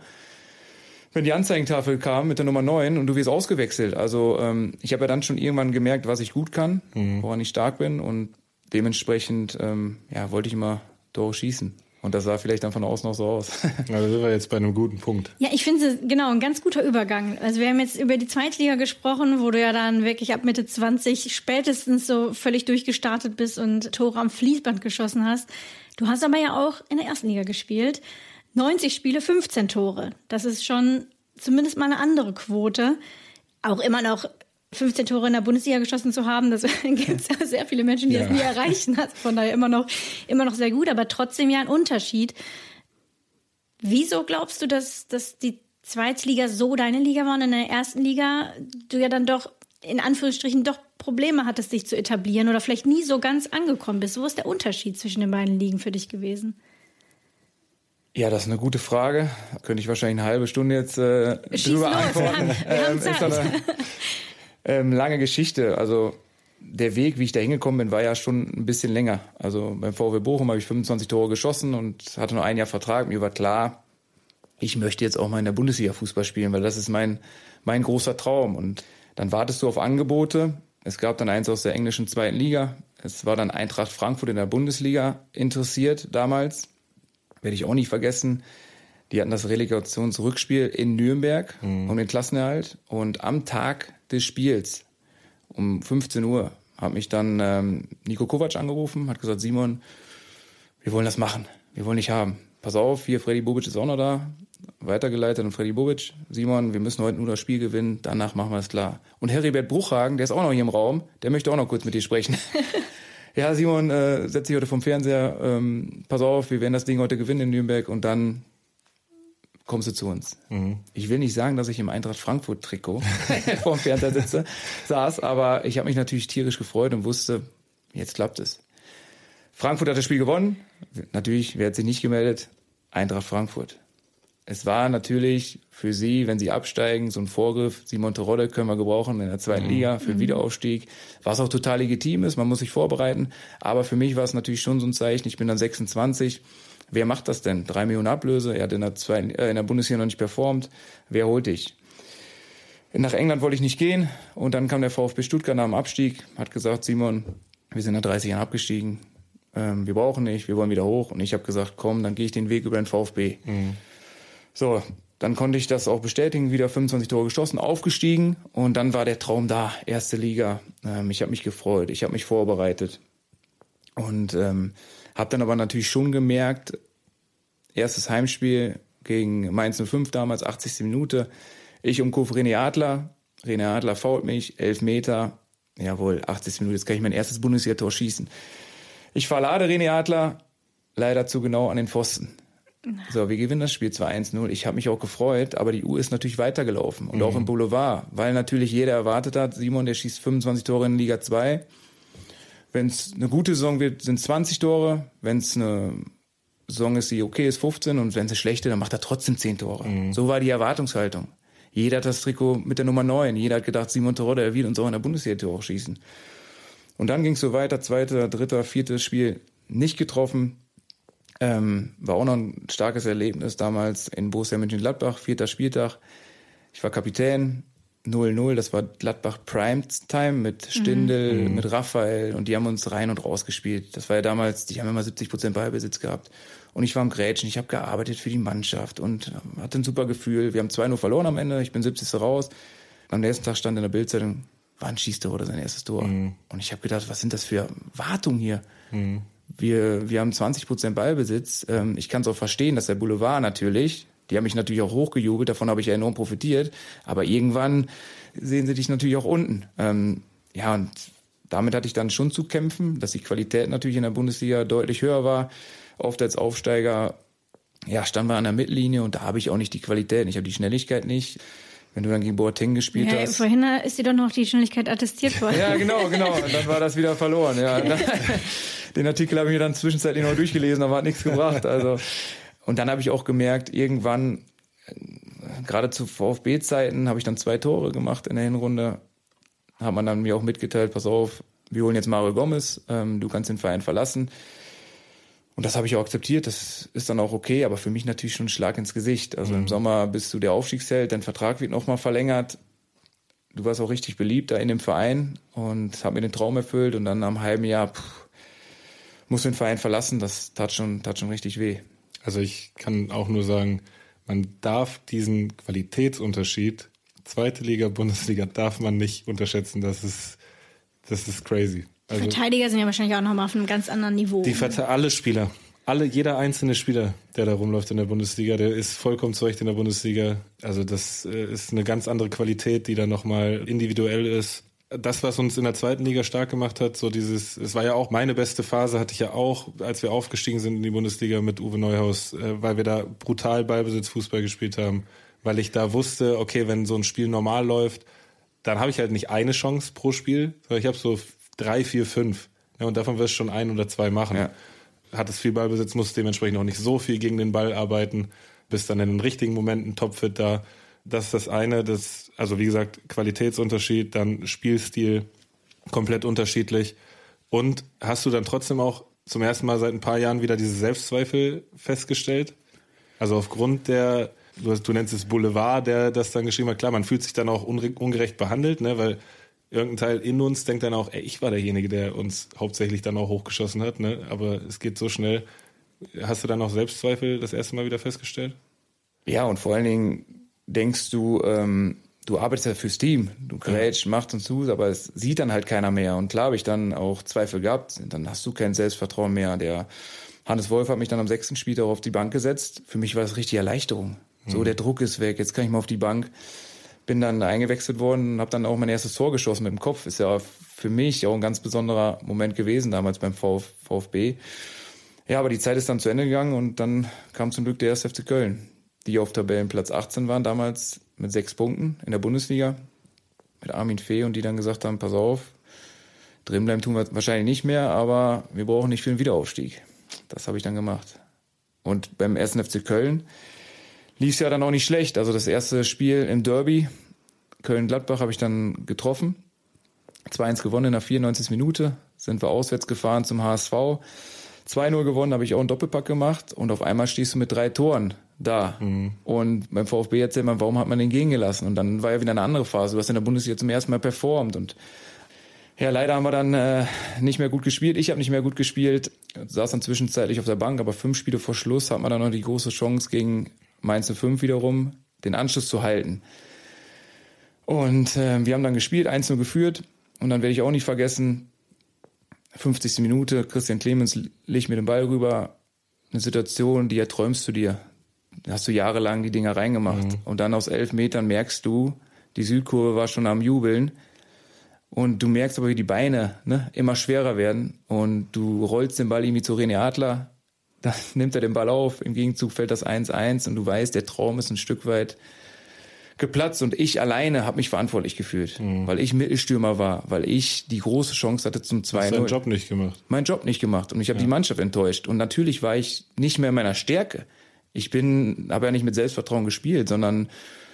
wenn die Anzeigentafel kam mit der Nummer 9 und du wirst ausgewechselt. Also ich habe ja dann schon irgendwann gemerkt, was ich gut kann, woran ich stark bin und dementsprechend wollte ich immer Tore schießen. Und das sah vielleicht dann von außen auch so aus. Ja, da sind wir jetzt bei einem guten Punkt. Ja, ich finde es genau ein ganz guter Übergang. Also wir haben jetzt über die 2. Liga gesprochen, wo du ja dann wirklich ab Mitte 20 spätestens so völlig durchgestartet bist und Tore am Fließband geschossen hast. Du hast aber ja auch in der 1. Liga gespielt. 90 Spiele, 15 Tore. Das ist schon zumindest mal eine andere Quote. Auch immer noch 15 Tore in der Bundesliga geschossen zu haben, das gibt es ja sehr viele Menschen, die das nie erreichen. Also von daher immer noch sehr gut, aber trotzdem ja ein Unterschied. Wieso glaubst du, dass die 2. Liga so deine Liga war und in der 1. Liga du ja dann doch in Anführungsstrichen doch Probleme hattest, dich zu etablieren oder vielleicht nie so ganz angekommen bist? Wo ist der Unterschied zwischen den beiden Ligen für dich gewesen? Ja, das ist eine gute Frage. Da könnte ich wahrscheinlich eine halbe Stunde jetzt drüber antworten. Wir haben Zeit. Lange Geschichte. Also der Weg, wie ich da hingekommen bin, war ja schon ein bisschen länger. Also beim VfB Bochum habe ich 25 Tore geschossen und hatte nur ein Jahr Vertrag. Mir war klar, ich möchte jetzt auch mal in der Bundesliga Fußball spielen, weil das ist mein großer Traum. Und dann wartest du auf Angebote. Es gab dann eins aus der englischen 2. Liga. Es war dann Eintracht Frankfurt in der Bundesliga interessiert damals. Werde ich auch nicht vergessen. Die hatten das Relegationsrückspiel in Nürnberg um den Klassenerhalt. Und am Tag des Spiels um 15 Uhr hat mich dann Niko Kovac angerufen, hat gesagt, Simon, wir wollen das machen, wir wollen dich haben. Pass auf, hier, Freddy Bobic ist auch noch da, weitergeleitet an Freddy Bobic. Simon, wir müssen heute nur das Spiel gewinnen, danach machen wir es klar. Und Heribert Bruchhagen, der ist auch noch hier im Raum, der möchte auch noch kurz mit dir sprechen. ja Simon, setz dich heute vom Fernseher, pass auf, wir werden das Ding heute gewinnen in Nürnberg und dann kommst du zu uns. Ich will nicht sagen, dass ich im Eintracht Frankfurt-Trikot vorm Fernseher saß, aber ich habe mich natürlich tierisch gefreut und wusste, jetzt klappt es. Frankfurt hat das Spiel gewonnen. Natürlich, wer hat sich nicht gemeldet? Eintracht Frankfurt. Es war natürlich für sie, wenn sie absteigen, so ein Vorgriff. Simon Terodde können wir gebrauchen in der zweiten Liga für den Wiederaufstieg. Was auch total legitim ist, man muss sich vorbereiten. Aber für mich war es natürlich schon so ein Zeichen, ich bin dann 26. Wer macht das denn? 3 Millionen Ablöse, er hat in der Bundesliga noch nicht performt. Wer holt dich? Nach England wollte ich nicht gehen und dann kam der VfB Stuttgart nach dem Abstieg, hat gesagt, Simon, wir sind nach 30 Jahren abgestiegen, wir brauchen nicht, wir wollen wieder hoch. Und ich habe gesagt, komm, dann gehe ich den Weg über den VfB. So, dann konnte ich das auch bestätigen, wieder 25 Tore geschossen, aufgestiegen und dann war der Traum da, erste Liga. Ich habe mich gefreut, ich habe mich vorbereitet und habe dann aber natürlich schon gemerkt, erstes Heimspiel gegen Mainz 05 damals, 80. Minute, ich umkurve René Adler fault mich, 11 Meter, jawohl, 80. Minute, jetzt kann ich mein erstes Bundesliga-Tor schießen. Ich verlade René Adler, leider zu genau an den Pfosten. So, wir gewinnen das Spiel 2-1-0. Ich habe mich auch gefreut, aber die Uhr ist natürlich weitergelaufen. Und auch im Boulevard, weil natürlich jeder erwartet hat, Simon, der schießt 25 Tore in Liga 2. Wenn es eine gute Saison wird, sind es 20 Tore. Wenn es eine Saison ist, die okay ist, 15. Und wenn es eine schlechte, dann macht er trotzdem 10 Tore. So war die Erwartungshaltung. Jeder hat das Trikot mit der Nummer 9. Jeder hat gedacht, Simon Terodde, er wird uns auch in der Bundesliga Tore schießen. Und dann ging es so weiter, 2., 3., 4. Spiel nicht getroffen. War auch noch ein starkes Erlebnis damals in Borussia Mönchengladbach, 4. Spieltag. Ich war Kapitän, 0-0, das war Gladbach Primetime mit Stindl, mit Raphael und die haben uns rein und raus gespielt. Das war ja damals, die haben immer 70% Ballbesitz gehabt. Und ich war am Grätschen, ich habe gearbeitet für die Mannschaft und hatte ein super Gefühl. Wir haben 2-0 verloren am Ende, ich bin 70. raus. Am nächsten Tag stand in der Bildzeitung, war ein Schießtor oder sein erstes Tor. Und ich habe gedacht, was sind das für Wartungen hier? Wir haben 20% Ballbesitz. Ich kann es auch verstehen, dass der Boulevard natürlich, die haben mich natürlich auch hochgejubelt, davon habe ich ja enorm profitiert. Aber irgendwann sehen sie dich natürlich auch unten. Ja, und damit hatte ich dann schon zu kämpfen, dass die Qualität natürlich in der Bundesliga deutlich höher war. Oft als Aufsteiger, ja, standen wir an der Mittellinie und da habe ich auch nicht die Qualität. Ich habe die Schnelligkeit nicht. Wenn du dann gegen Boateng gespielt hast. Vorhin ist dir doch noch die Schnelligkeit attestiert worden. Ja, genau. Und dann war das wieder verloren. Ja. Den Artikel habe ich mir dann zwischenzeitlich noch durchgelesen, aber hat nichts gebracht. Also, und dann habe ich auch gemerkt, irgendwann, gerade zu VfB-Zeiten, habe ich dann 2 Tore gemacht in der Hinrunde. Hat man dann mir auch mitgeteilt, pass auf, wir holen jetzt Mario Gomez, du kannst den Verein verlassen. Und das habe ich auch akzeptiert, das ist dann auch okay, aber für mich natürlich schon ein Schlag ins Gesicht. Also im Sommer bist du der Aufstiegsheld, dein Vertrag wird nochmal verlängert. Du warst auch richtig beliebt da in dem Verein und habe mir den Traum erfüllt und dann nach einem halben Jahr musst du den Verein verlassen, das tat schon richtig weh. Also ich kann auch nur sagen, man darf diesen Qualitätsunterschied, zweite Liga, Bundesliga, darf man nicht unterschätzen, das ist crazy. Also, Verteidiger sind ja wahrscheinlich auch nochmal auf einem ganz anderen Niveau. Alle Spieler, jeder einzelne Spieler, der da rumläuft in der Bundesliga, der ist vollkommen zu Recht in der Bundesliga. Also das ist eine ganz andere Qualität, die da nochmal individuell ist. Das, was uns in der zweiten Liga stark gemacht hat, es war ja auch meine beste Phase, hatte ich ja auch, als wir aufgestiegen sind in die Bundesliga mit Uwe Neuhaus, weil wir da brutal Ballbesitzfußball gespielt haben, weil ich da wusste, okay, wenn so ein Spiel normal läuft, dann habe ich halt nicht eine Chance pro Spiel, sondern ich habe so 3, 4, 5. Ja, und davon wirst du schon 1 oder 2 machen. Ja. Hattest viel Ballbesitz, musst dementsprechend auch nicht so viel gegen den Ball arbeiten, bist dann in den richtigen Momenten topfit da. Das ist das eine, also wie gesagt, Qualitätsunterschied, dann Spielstil, komplett unterschiedlich. Und hast du dann trotzdem auch zum ersten Mal seit ein paar Jahren wieder diese Selbstzweifel festgestellt? Also aufgrund du nennst es Boulevard, der das dann geschrieben hat. Klar, man fühlt sich dann auch ungerecht behandelt, ne, weil irgendein Teil in uns denkt dann auch, ich war derjenige, der uns hauptsächlich dann auch hochgeschossen hat, ne? Aber es geht so schnell. Hast du dann auch Selbstzweifel das erste Mal wieder festgestellt? Ja, und vor allen Dingen denkst du, du arbeitest ja fürs Team. Du grätschst, machst und tust, aber es sieht dann halt keiner mehr. Und klar habe ich dann auch Zweifel gehabt. Dann hast du kein Selbstvertrauen mehr. Der Hannes Wolf hat mich dann am 6. Spieltag auf die Bank gesetzt. Für mich war das richtig Erleichterung. So, der Druck ist weg. Jetzt kann ich mal auf die Bank. bin dann eingewechselt worden und habe dann auch mein erstes Tor geschossen mit dem Kopf. Ist ja für mich auch ein ganz besonderer Moment gewesen damals beim VfB. Ja, aber die Zeit ist dann zu Ende gegangen und dann kam zum Glück der 1. FC Köln, die auf Tabellenplatz 18 waren damals mit 6 Punkten in der Bundesliga mit Armin Fee und die dann gesagt haben, pass auf, drin bleiben tun wir wahrscheinlich nicht mehr, aber wir brauchen nicht für den Wiederaufstieg. Das habe ich dann gemacht. Und beim 1. FC Köln lief es ja dann auch nicht schlecht. Also das erste Spiel im Derby, Köln-Gladbach, habe ich dann getroffen. 2-1 gewonnen in der 94. Minute, sind wir auswärts gefahren zum HSV. 2-0 gewonnen, habe ich auch einen Doppelpack gemacht und auf einmal stehst du mit 3 Toren da. Und beim VfB erzählt man, warum hat man den gehen gelassen? Und dann war ja wieder eine andere Phase. Du hast in der Bundesliga zum ersten Mal performt und ja, leider haben wir dann nicht mehr gut gespielt. Ich habe nicht mehr gut gespielt, saß dann zwischenzeitlich auf der Bank, aber 5 Spiele vor Schluss hat man dann noch die große Chance gegen Mainz 05 wiederum, den Anschluss zu halten. Und wir haben dann gespielt, 1-0 geführt und dann werde ich auch nicht vergessen, 50. Minute, Christian Clemens legt mir den Ball rüber, eine Situation, die erträumst du dir. Da hast du jahrelang die Dinger reingemacht. Und dann aus 11 Metern merkst du, die Südkurve war schon am Jubeln. Und du merkst aber, wie die Beine immer schwerer werden. Und du rollst den Ball irgendwie zu René Adler. Dann nimmt er den Ball auf. Im Gegenzug fällt das 1-1. Und du weißt, der Traum ist ein Stück weit geplatzt. Und ich alleine habe mich verantwortlich gefühlt. Weil ich Mittelstürmer war. Weil ich die große Chance hatte zum 2-0. Du hast deinen Job nicht gemacht. Meinen Job nicht gemacht. Und ich habe die Mannschaft enttäuscht. Und natürlich war ich nicht mehr in meiner Stärke. Habe ja nicht mit Selbstvertrauen gespielt, sondern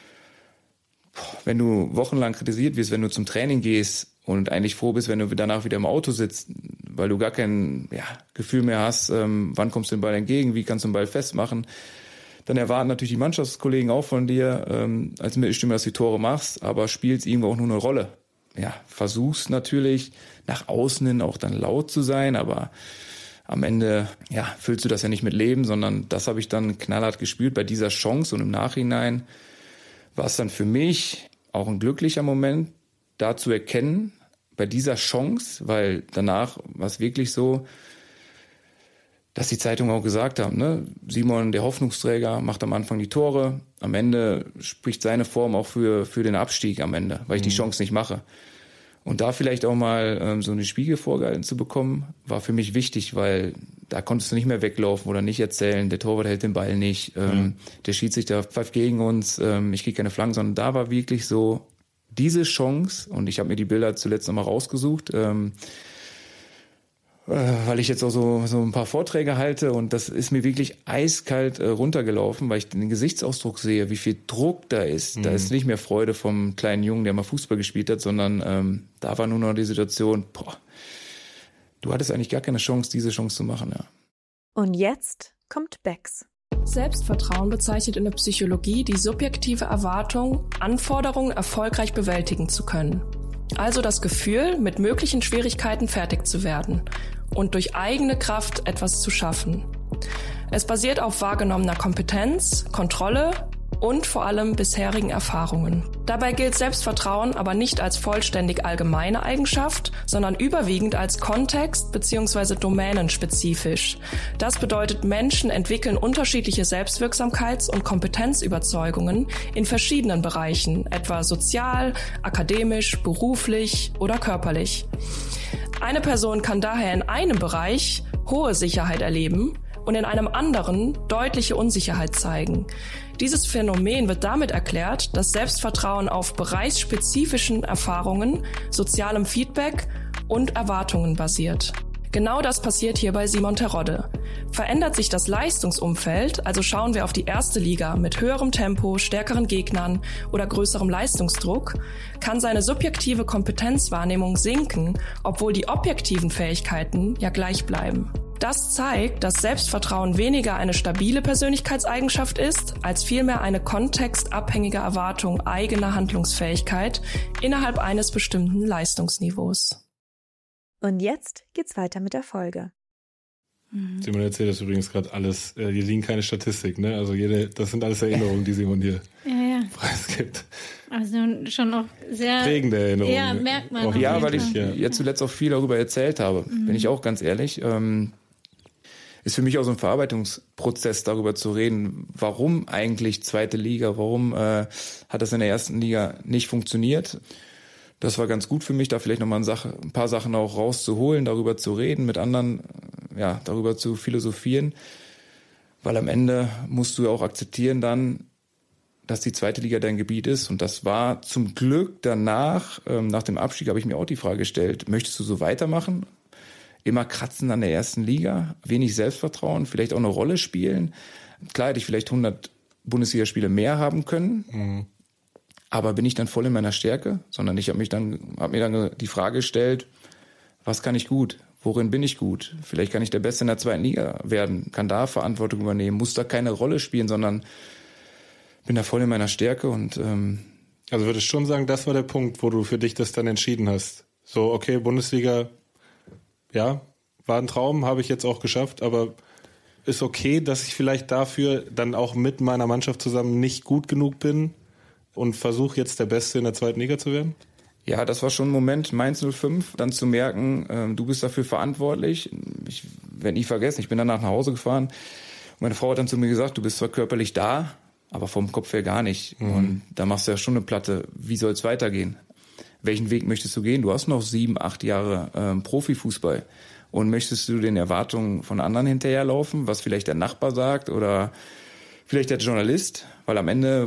wenn du wochenlang kritisiert wirst, wenn du zum Training gehst und eigentlich froh bist, wenn du danach wieder im Auto sitzt, weil du gar kein Gefühl mehr hast, wann kommst du den Ball entgegen, wie kannst du den Ball festmachen, dann erwarten natürlich die Mannschaftskollegen auch von dir als Mittelstürmer, dass du die Tore machst, aber spielst irgendwo auch nur eine Rolle. Ja, versuchst natürlich nach außen hin auch dann laut zu sein, aber am Ende füllst du das ja nicht mit Leben, sondern das habe ich dann knallhart gespielt bei dieser Chance und im Nachhinein war es dann für mich auch ein glücklicher Moment, da zu erkennen, bei dieser Chance, weil danach war es wirklich so, dass die Zeitungen auch gesagt haben, Simon, der Hoffnungsträger, macht am Anfang die Tore, am Ende spricht seine Form auch für den Abstieg am Ende, weil ich die Chance nicht mache. Und da vielleicht auch mal so eine Spiegel vorgehalten zu bekommen, war für mich wichtig, weil da konntest du nicht mehr weglaufen oder nicht erzählen, der Torwart hält den Ball nicht, der Schiedsrichter pfeift gegen uns, ich kriege keine Flanken, sondern da war wirklich so diese Chance und ich habe mir die Bilder zuletzt nochmal rausgesucht, weil ich jetzt auch so ein paar Vorträge halte und das ist mir wirklich eiskalt runtergelaufen, weil ich den Gesichtsausdruck sehe, wie viel Druck da ist. Da ist nicht mehr Freude vom kleinen Jungen, der mal Fußball gespielt hat, sondern da war nur noch die Situation, du hattest eigentlich gar keine Chance, diese Chance zu machen. Ja. Und jetzt kommt Becks. Selbstvertrauen bezeichnet in der Psychologie die subjektive Erwartung, Anforderungen erfolgreich bewältigen zu können. Also das Gefühl, mit möglichen Schwierigkeiten fertig zu werden und durch eigene Kraft etwas zu schaffen. Es basiert auf wahrgenommener Kompetenz, Kontrolle und vor allem bisherigen Erfahrungen. Dabei gilt Selbstvertrauen aber nicht als vollständig allgemeine Eigenschaft, sondern überwiegend als kontext- bzw. domänenspezifisch. Das bedeutet, Menschen entwickeln unterschiedliche Selbstwirksamkeits- und Kompetenzüberzeugungen in verschiedenen Bereichen, etwa sozial, akademisch, beruflich oder körperlich. Eine Person kann daher in einem Bereich hohe Sicherheit erleben und in einem anderen deutliche Unsicherheit zeigen. Dieses Phänomen wird damit erklärt, dass Selbstvertrauen auf bereichsspezifischen Erfahrungen, sozialem Feedback und Erwartungen basiert. Genau das passiert hier bei Simon Terodde. Verändert sich das Leistungsumfeld, also schauen wir auf die erste Liga mit höherem Tempo, stärkeren Gegnern oder größerem Leistungsdruck, kann seine subjektive Kompetenzwahrnehmung sinken, obwohl die objektiven Fähigkeiten ja gleich bleiben. Das zeigt, dass Selbstvertrauen weniger eine stabile Persönlichkeitseigenschaft ist, als vielmehr eine kontextabhängige Erwartung eigener Handlungsfähigkeit innerhalb eines bestimmten Leistungsniveaus. Und jetzt geht's weiter mit der Folge. Simon erzählt das übrigens gerade alles. Hier liegen keine Statistik, ne? Also das sind alles Erinnerungen, die Simon hier preisgibt. Also schon auch sehr prägende Erinnerungen. Ja, merkt man. Ja, weil ich jetzt zuletzt auch viel darüber erzählt habe, bin ich auch ganz ehrlich. ist für mich auch so ein Verarbeitungsprozess, darüber zu reden, warum eigentlich zweite Liga, warum hat das in der ersten Liga nicht funktioniert. Das war ganz gut für mich, da vielleicht nochmal ein paar Sachen auch rauszuholen, darüber zu reden, mit anderen, ja, darüber zu philosophieren. Weil am Ende musst du ja auch akzeptieren dann, dass die zweite Liga dein Gebiet ist. Und das war zum Glück danach, nach dem Abstieg, habe ich mir auch die Frage gestellt, möchtest du so weitermachen? Immer kratzen an der ersten Liga, wenig Selbstvertrauen, vielleicht auch eine Rolle spielen. Klar hätte ich vielleicht 100 Bundesligaspiele mehr haben können, aber bin ich dann voll in meiner Stärke? Sondern ich habe mir dann die Frage gestellt, was kann ich gut? Worin bin ich gut? Vielleicht kann ich der Beste in der zweiten Liga werden, kann da Verantwortung übernehmen, muss da keine Rolle spielen, sondern bin da voll in meiner Stärke. Und also würdest du schon sagen, das war der Punkt, wo du für dich das dann entschieden hast? So, okay, Bundesliga, ja, war ein Traum, habe ich jetzt auch geschafft, aber ist okay, dass ich vielleicht dafür dann auch mit meiner Mannschaft zusammen nicht gut genug bin und versuche jetzt der Beste in der zweiten Liga zu werden? Ja, das war schon ein Moment, Mainz 05, dann zu merken, du bist dafür verantwortlich. Ich werde nie vergessen, ich bin danach nach Hause gefahren. Meine Frau hat dann zu mir gesagt, du bist zwar körperlich da, aber vom Kopf her gar nicht. Und da machst du ja schon eine Platte, wie soll es weitergehen? Welchen Weg möchtest du gehen? Du hast noch 7, 8 Jahre Profifußball. Und möchtest du den Erwartungen von anderen hinterherlaufen, was vielleicht der Nachbar sagt oder vielleicht der Journalist? Weil am Ende,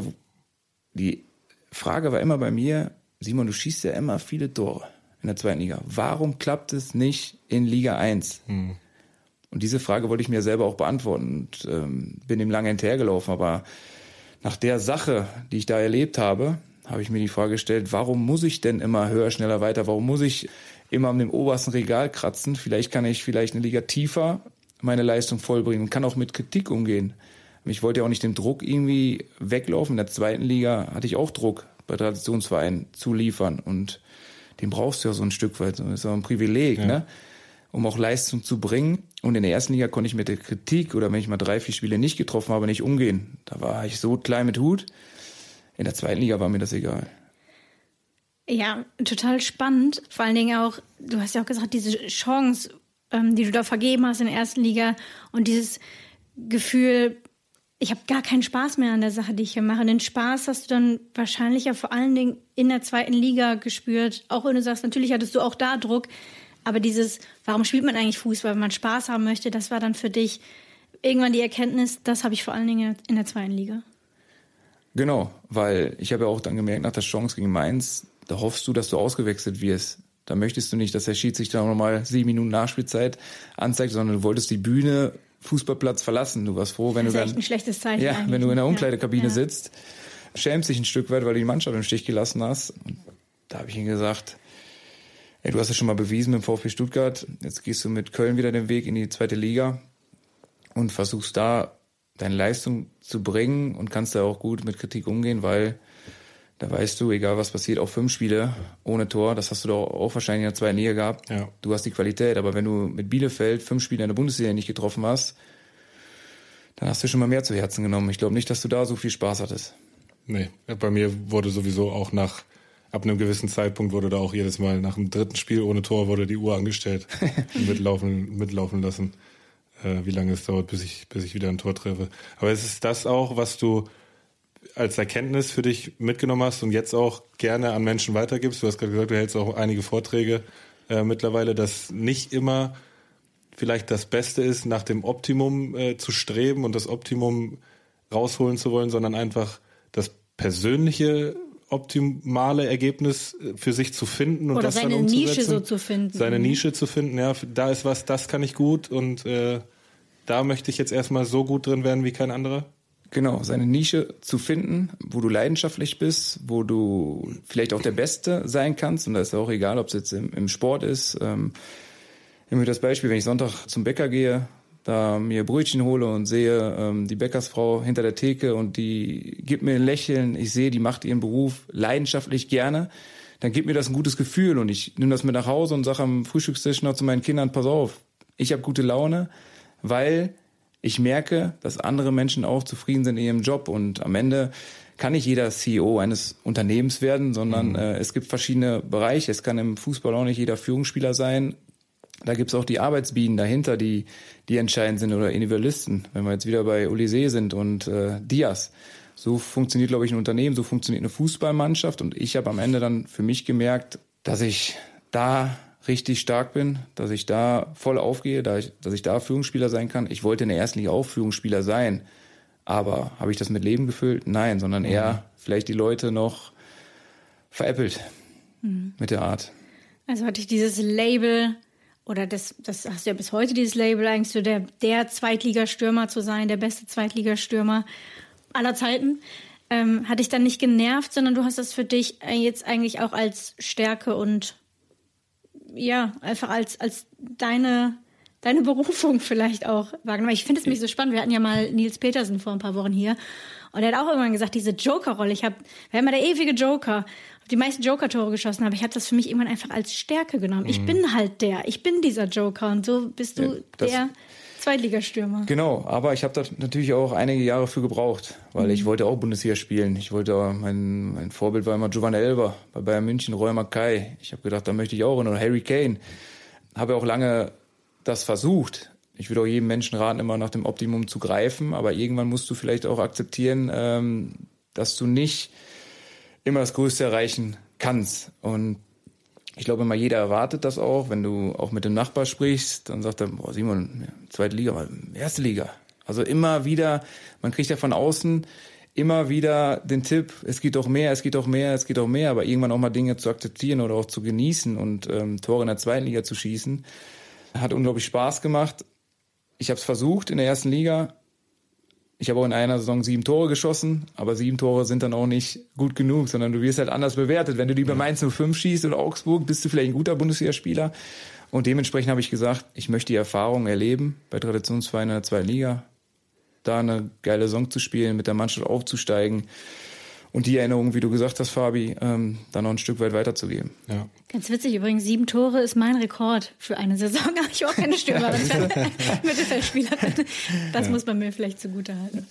die Frage war immer bei mir, Simon, du schießt ja immer viele Tore in der zweiten Liga. Warum klappt es nicht in Liga 1? Und diese Frage wollte ich mir selber auch beantworten und bin dem lange hinterhergelaufen. Aber nach der Sache, die ich da erlebt habe, habe ich mir die Frage gestellt, warum muss ich denn immer höher, schneller, weiter? Warum muss ich immer an dem obersten Regal kratzen? Vielleicht kann ich eine Liga tiefer meine Leistung vollbringen und kann auch mit Kritik umgehen. Ich wollte ja auch nicht dem Druck irgendwie weglaufen. In der zweiten Liga hatte ich auch Druck, bei Traditionsvereinen zu liefern. Und den brauchst du ja so ein Stück weit. Das ist ja ein Privileg, ja, ne? Um auch Leistung zu bringen. Und in der ersten Liga konnte ich mit der Kritik oder wenn ich mal 3, 4 Spiele nicht getroffen habe, nicht umgehen. Da war ich so klein mit Hut. In der zweiten Liga war mir das egal. Ja, total spannend. Vor allen Dingen auch, du hast ja auch gesagt, diese Chance, die du da vergeben hast in der ersten Liga und dieses Gefühl, ich habe gar keinen Spaß mehr an der Sache, die ich hier mache. Den Spaß hast du dann wahrscheinlich ja vor allen Dingen in der zweiten Liga gespürt. Auch wenn du sagst, natürlich hattest du auch da Druck. Aber dieses, warum spielt man eigentlich Fußball, wenn man Spaß haben möchte, das war dann für dich irgendwann die Erkenntnis, das habe ich vor allen Dingen in der zweiten Liga. Genau, weil ich habe ja auch dann gemerkt, nach der Chance gegen Mainz, da hoffst du, dass du ausgewechselt wirst. Da möchtest du nicht, dass der Schiedsrichter nochmal 7 Minuten Nachspielzeit anzeigt, sondern du wolltest die Bühne, Fußballplatz verlassen. Du warst froh, wenn das du ist dann... echt ein schlechtes Zeichen. Ja, eigentlich. wenn du in der Umkleidekabine sitzt, schämst dich ein Stück weit, weil du die Mannschaft im Stich gelassen hast. Und da habe ich ihm gesagt, ey, du hast es schon mal bewiesen mit dem VfB Stuttgart, jetzt gehst du mit Köln wieder den Weg in die zweite Liga und versuchst da deine Leistung zu bringen und kannst da auch gut mit Kritik umgehen, weil da weißt du, egal was passiert, auch 5 Spiele ohne Tor, das hast du doch auch wahrscheinlich in der zweiten Liga gehabt. Ja. Du hast die Qualität, aber wenn du mit Bielefeld 5 Spiele in der Bundesliga nicht getroffen hast, dann hast du schon mal mehr zu Herzen genommen. Ich glaube nicht, dass du da so viel Spaß hattest. Nee, bei mir wurde sowieso auch ab einem gewissen Zeitpunkt wurde da auch jedes Mal nach dem 3. Spiel ohne Tor wurde die Uhr angestellt und mitlaufen lassen, wie lange es dauert, bis ich wieder ein Tor treffe. Aber es ist das auch, was du als Erkenntnis für dich mitgenommen hast und jetzt auch gerne an Menschen weitergibst. Du hast gerade gesagt, du hältst auch einige Vorträge mittlerweile, dass nicht immer vielleicht das Beste ist, nach dem Optimum zu streben und das Optimum rausholen zu wollen, sondern einfach das persönliche optimale Ergebnis für sich zu finden und oder das dann seine umzusetzen. Nische so zu finden. Seine Nische zu finden, ja, da ist was, das kann ich gut und da möchte ich jetzt erstmal so gut drin werden wie kein anderer. Genau, seine Nische zu finden, wo du leidenschaftlich bist, wo du vielleicht auch der Beste sein kannst und da ist auch egal, ob es jetzt im Sport ist. Immer das Beispiel, wenn ich Sonntag zum Bäcker gehe, da mir Brötchen hole und sehe die Bäckersfrau hinter der Theke und die gibt mir ein Lächeln, ich sehe, die macht ihren Beruf leidenschaftlich gerne, dann gibt mir das ein gutes Gefühl und ich nehme das mit nach Hause und sage am Frühstückstisch noch zu meinen Kindern, pass auf, ich habe gute Laune, weil ich merke, dass andere Menschen auch zufrieden sind in ihrem Job und am Ende kann nicht jeder CEO eines Unternehmens werden, sondern es gibt verschiedene Bereiche. Es kann im Fußball auch nicht jeder Führungsspieler sein. Da gibt's auch die Arbeitsbienen dahinter, die entscheidend sind, oder Individualisten, wenn wir jetzt wieder bei Olise sind und Diaz. So funktioniert, glaube ich, ein Unternehmen, so funktioniert eine Fußballmannschaft. Und ich habe am Ende dann für mich gemerkt, dass ich da richtig stark bin, dass ich da voll aufgehe, dass ich da Führungsspieler sein kann. Ich wollte in der ersten Liga auch Führungsspieler sein. Aber habe ich das mit Leben gefüllt? Nein, sondern eher vielleicht die Leute noch veräppelt mit der Art. Also hatte ich dieses Label, oder das hast du ja bis heute, dieses Label eigentlich so der Zweitligastürmer zu sein, der beste Zweitligastürmer aller Zeiten. Hat dich dann nicht genervt, sondern du hast das für dich jetzt eigentlich auch als Stärke und ja, einfach als deine Berufung vielleicht auch wahrgenommen. Ich finde es mich so spannend. Wir hatten ja mal Nils Petersen vor ein paar Wochen hier und er hat auch irgendwann gesagt, diese Joker-Rolle, wir haben immer der ewige Joker, die meisten Joker-Tore geschossen, aber ich habe das für mich irgendwann einfach als Stärke genommen. Ich bin halt ich bin dieser Joker und so bist du der Zweitligastürmer. Genau, aber ich habe da natürlich auch einige Jahre für gebraucht, weil ich wollte auch Bundesliga spielen. Mein Vorbild war immer Giovanni Elber bei Bayern München, Roy Mackay. Ich habe gedacht, da möchte ich auch hin, oder Harry Kane. Habe auch lange das versucht. Ich würde auch jedem Menschen raten, immer nach dem Optimum zu greifen, aber irgendwann musst du vielleicht auch akzeptieren, dass du nicht immer das Größte erreichen kannst. Und ich glaube immer, jeder erwartet das auch. Wenn du auch mit dem Nachbar sprichst, dann sagt er, boah, Simon, zweite Liga, aber erste Liga. Also immer wieder, man kriegt ja von außen immer wieder den Tipp, es geht doch mehr, es geht doch mehr, es geht doch mehr, aber irgendwann auch mal Dinge zu akzeptieren oder auch zu genießen und Tore in der zweiten Liga zu schießen. Hat unglaublich Spaß gemacht. Ich habe es versucht in der ersten Liga. Ich habe auch in einer Saison 7 Tore geschossen, aber 7 Tore sind dann auch nicht gut genug, sondern du wirst halt anders bewertet. Wenn du lieber Mainz 05 schießt oder Augsburg, bist du vielleicht ein guter Bundesligaspieler. Und dementsprechend habe ich gesagt, ich möchte die Erfahrung erleben, bei Traditionsvereinen in der zweiten Liga, da eine geile Saison zu spielen, mit der Mannschaft aufzusteigen und die Erinnerung, wie du gesagt hast, Fabi, dann noch ein Stück weit weiterzugeben. Ja. Ganz witzig übrigens, 7 Tore ist mein Rekord für eine Saison. Aber ich auch keine Stürmer, wenn ich Mittelfeldspieler bin. Das muss man mir vielleicht zugutehalten.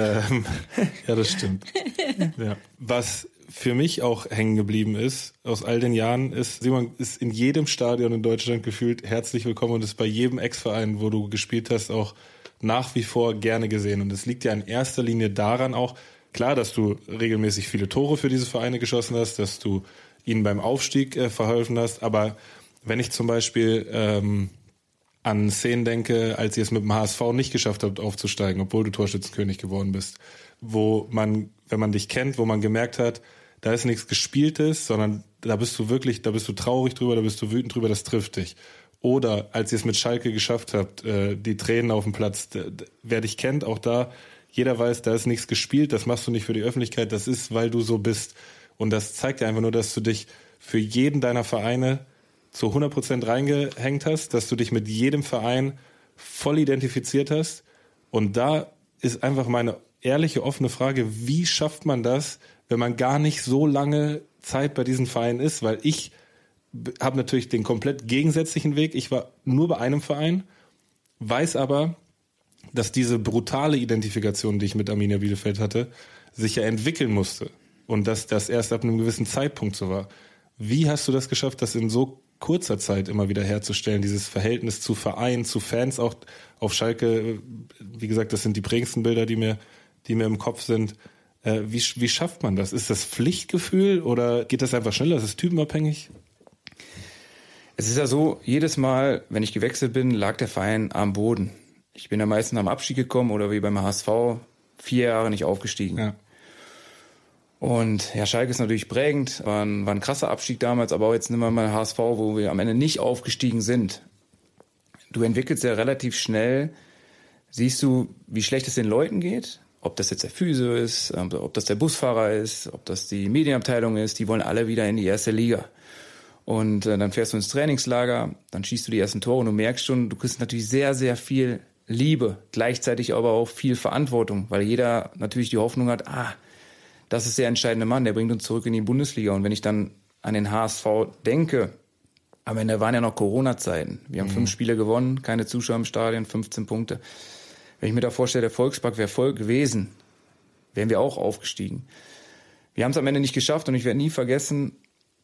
Ja, das stimmt. Ja. Was für mich auch hängen geblieben ist, aus all den Jahren, ist, Simon ist in jedem Stadion in Deutschland gefühlt herzlich willkommen und ist bei jedem Ex-Verein, wo du gespielt hast, auch nach wie vor gerne gesehen. Und es liegt ja in erster Linie daran auch, klar, dass du regelmäßig viele Tore für diese Vereine geschossen hast, dass du ihnen beim Aufstieg verholfen hast. Aber wenn ich zum Beispiel an Szenen denke, als ihr es mit dem HSV nicht geschafft habt, aufzusteigen, obwohl du Torschützenkönig geworden bist, wo man, wenn man dich kennt, wo man gemerkt hat, da ist nichts Gespieltes, sondern da bist du traurig drüber, da bist du wütend drüber, das trifft dich. Oder als ihr es mit Schalke geschafft habt, die Tränen auf dem Platz, wer dich kennt, auch da, jeder weiß, da ist nichts gespielt, das machst du nicht für die Öffentlichkeit, das ist, weil du so bist. Und das zeigt dir einfach nur, dass du dich für jeden deiner Vereine zu 100% reingehängt hast, dass du dich mit jedem Verein voll identifiziert hast. Und da ist einfach meine ehrliche, offene Frage, wie schafft man das, wenn man gar nicht so lange Zeit bei diesen Vereinen ist? Weil ich habe natürlich den komplett gegensätzlichen Weg. Ich war nur bei einem Verein, weiß aber, dass diese brutale Identifikation, die ich mit Arminia Bielefeld hatte, sich ja entwickeln musste. Und dass das erst ab einem gewissen Zeitpunkt so war. Wie hast du das geschafft, das in so kurzer Zeit immer wieder herzustellen, dieses Verhältnis zu Verein, zu Fans, auch auf Schalke? Wie gesagt, das sind die prägendsten Bilder, die mir im Kopf sind. Wie schafft man das? Ist das Pflichtgefühl oder geht das einfach schneller? Ist es typenabhängig? Es ist ja so, jedes Mal, wenn ich gewechselt bin, lag der Verein am Boden. Ich bin ja meistens am Abstieg gekommen oder wie beim HSV 4 Jahre nicht aufgestiegen. Ja. Und ja, Schalke ist natürlich prägend, war ein krasser Abstieg damals, aber auch jetzt nehmen wir mal HSV, wo wir am Ende nicht aufgestiegen sind. Du entwickelst ja relativ schnell, siehst du, wie schlecht es den Leuten geht, ob das jetzt der Physio ist, ob das der Busfahrer ist, ob das die Medienabteilung ist, die wollen alle wieder in die erste Liga. Und dann fährst du ins Trainingslager, dann schießt du die ersten Tore und du merkst schon, du kriegst natürlich sehr, sehr viel Liebe, gleichzeitig aber auch viel Verantwortung, weil jeder natürlich die Hoffnung hat, das ist der entscheidende Mann, der bringt uns zurück in die Bundesliga. Und wenn ich dann an den HSV denke, am Ende waren ja noch Corona-Zeiten. Wir haben 5 Spiele gewonnen, keine Zuschauer im Stadion, 15 Punkte. Wenn ich mir da vorstelle, der Volkspark wäre voll gewesen, wären wir auch aufgestiegen. Wir haben es am Ende nicht geschafft und ich werde nie vergessen,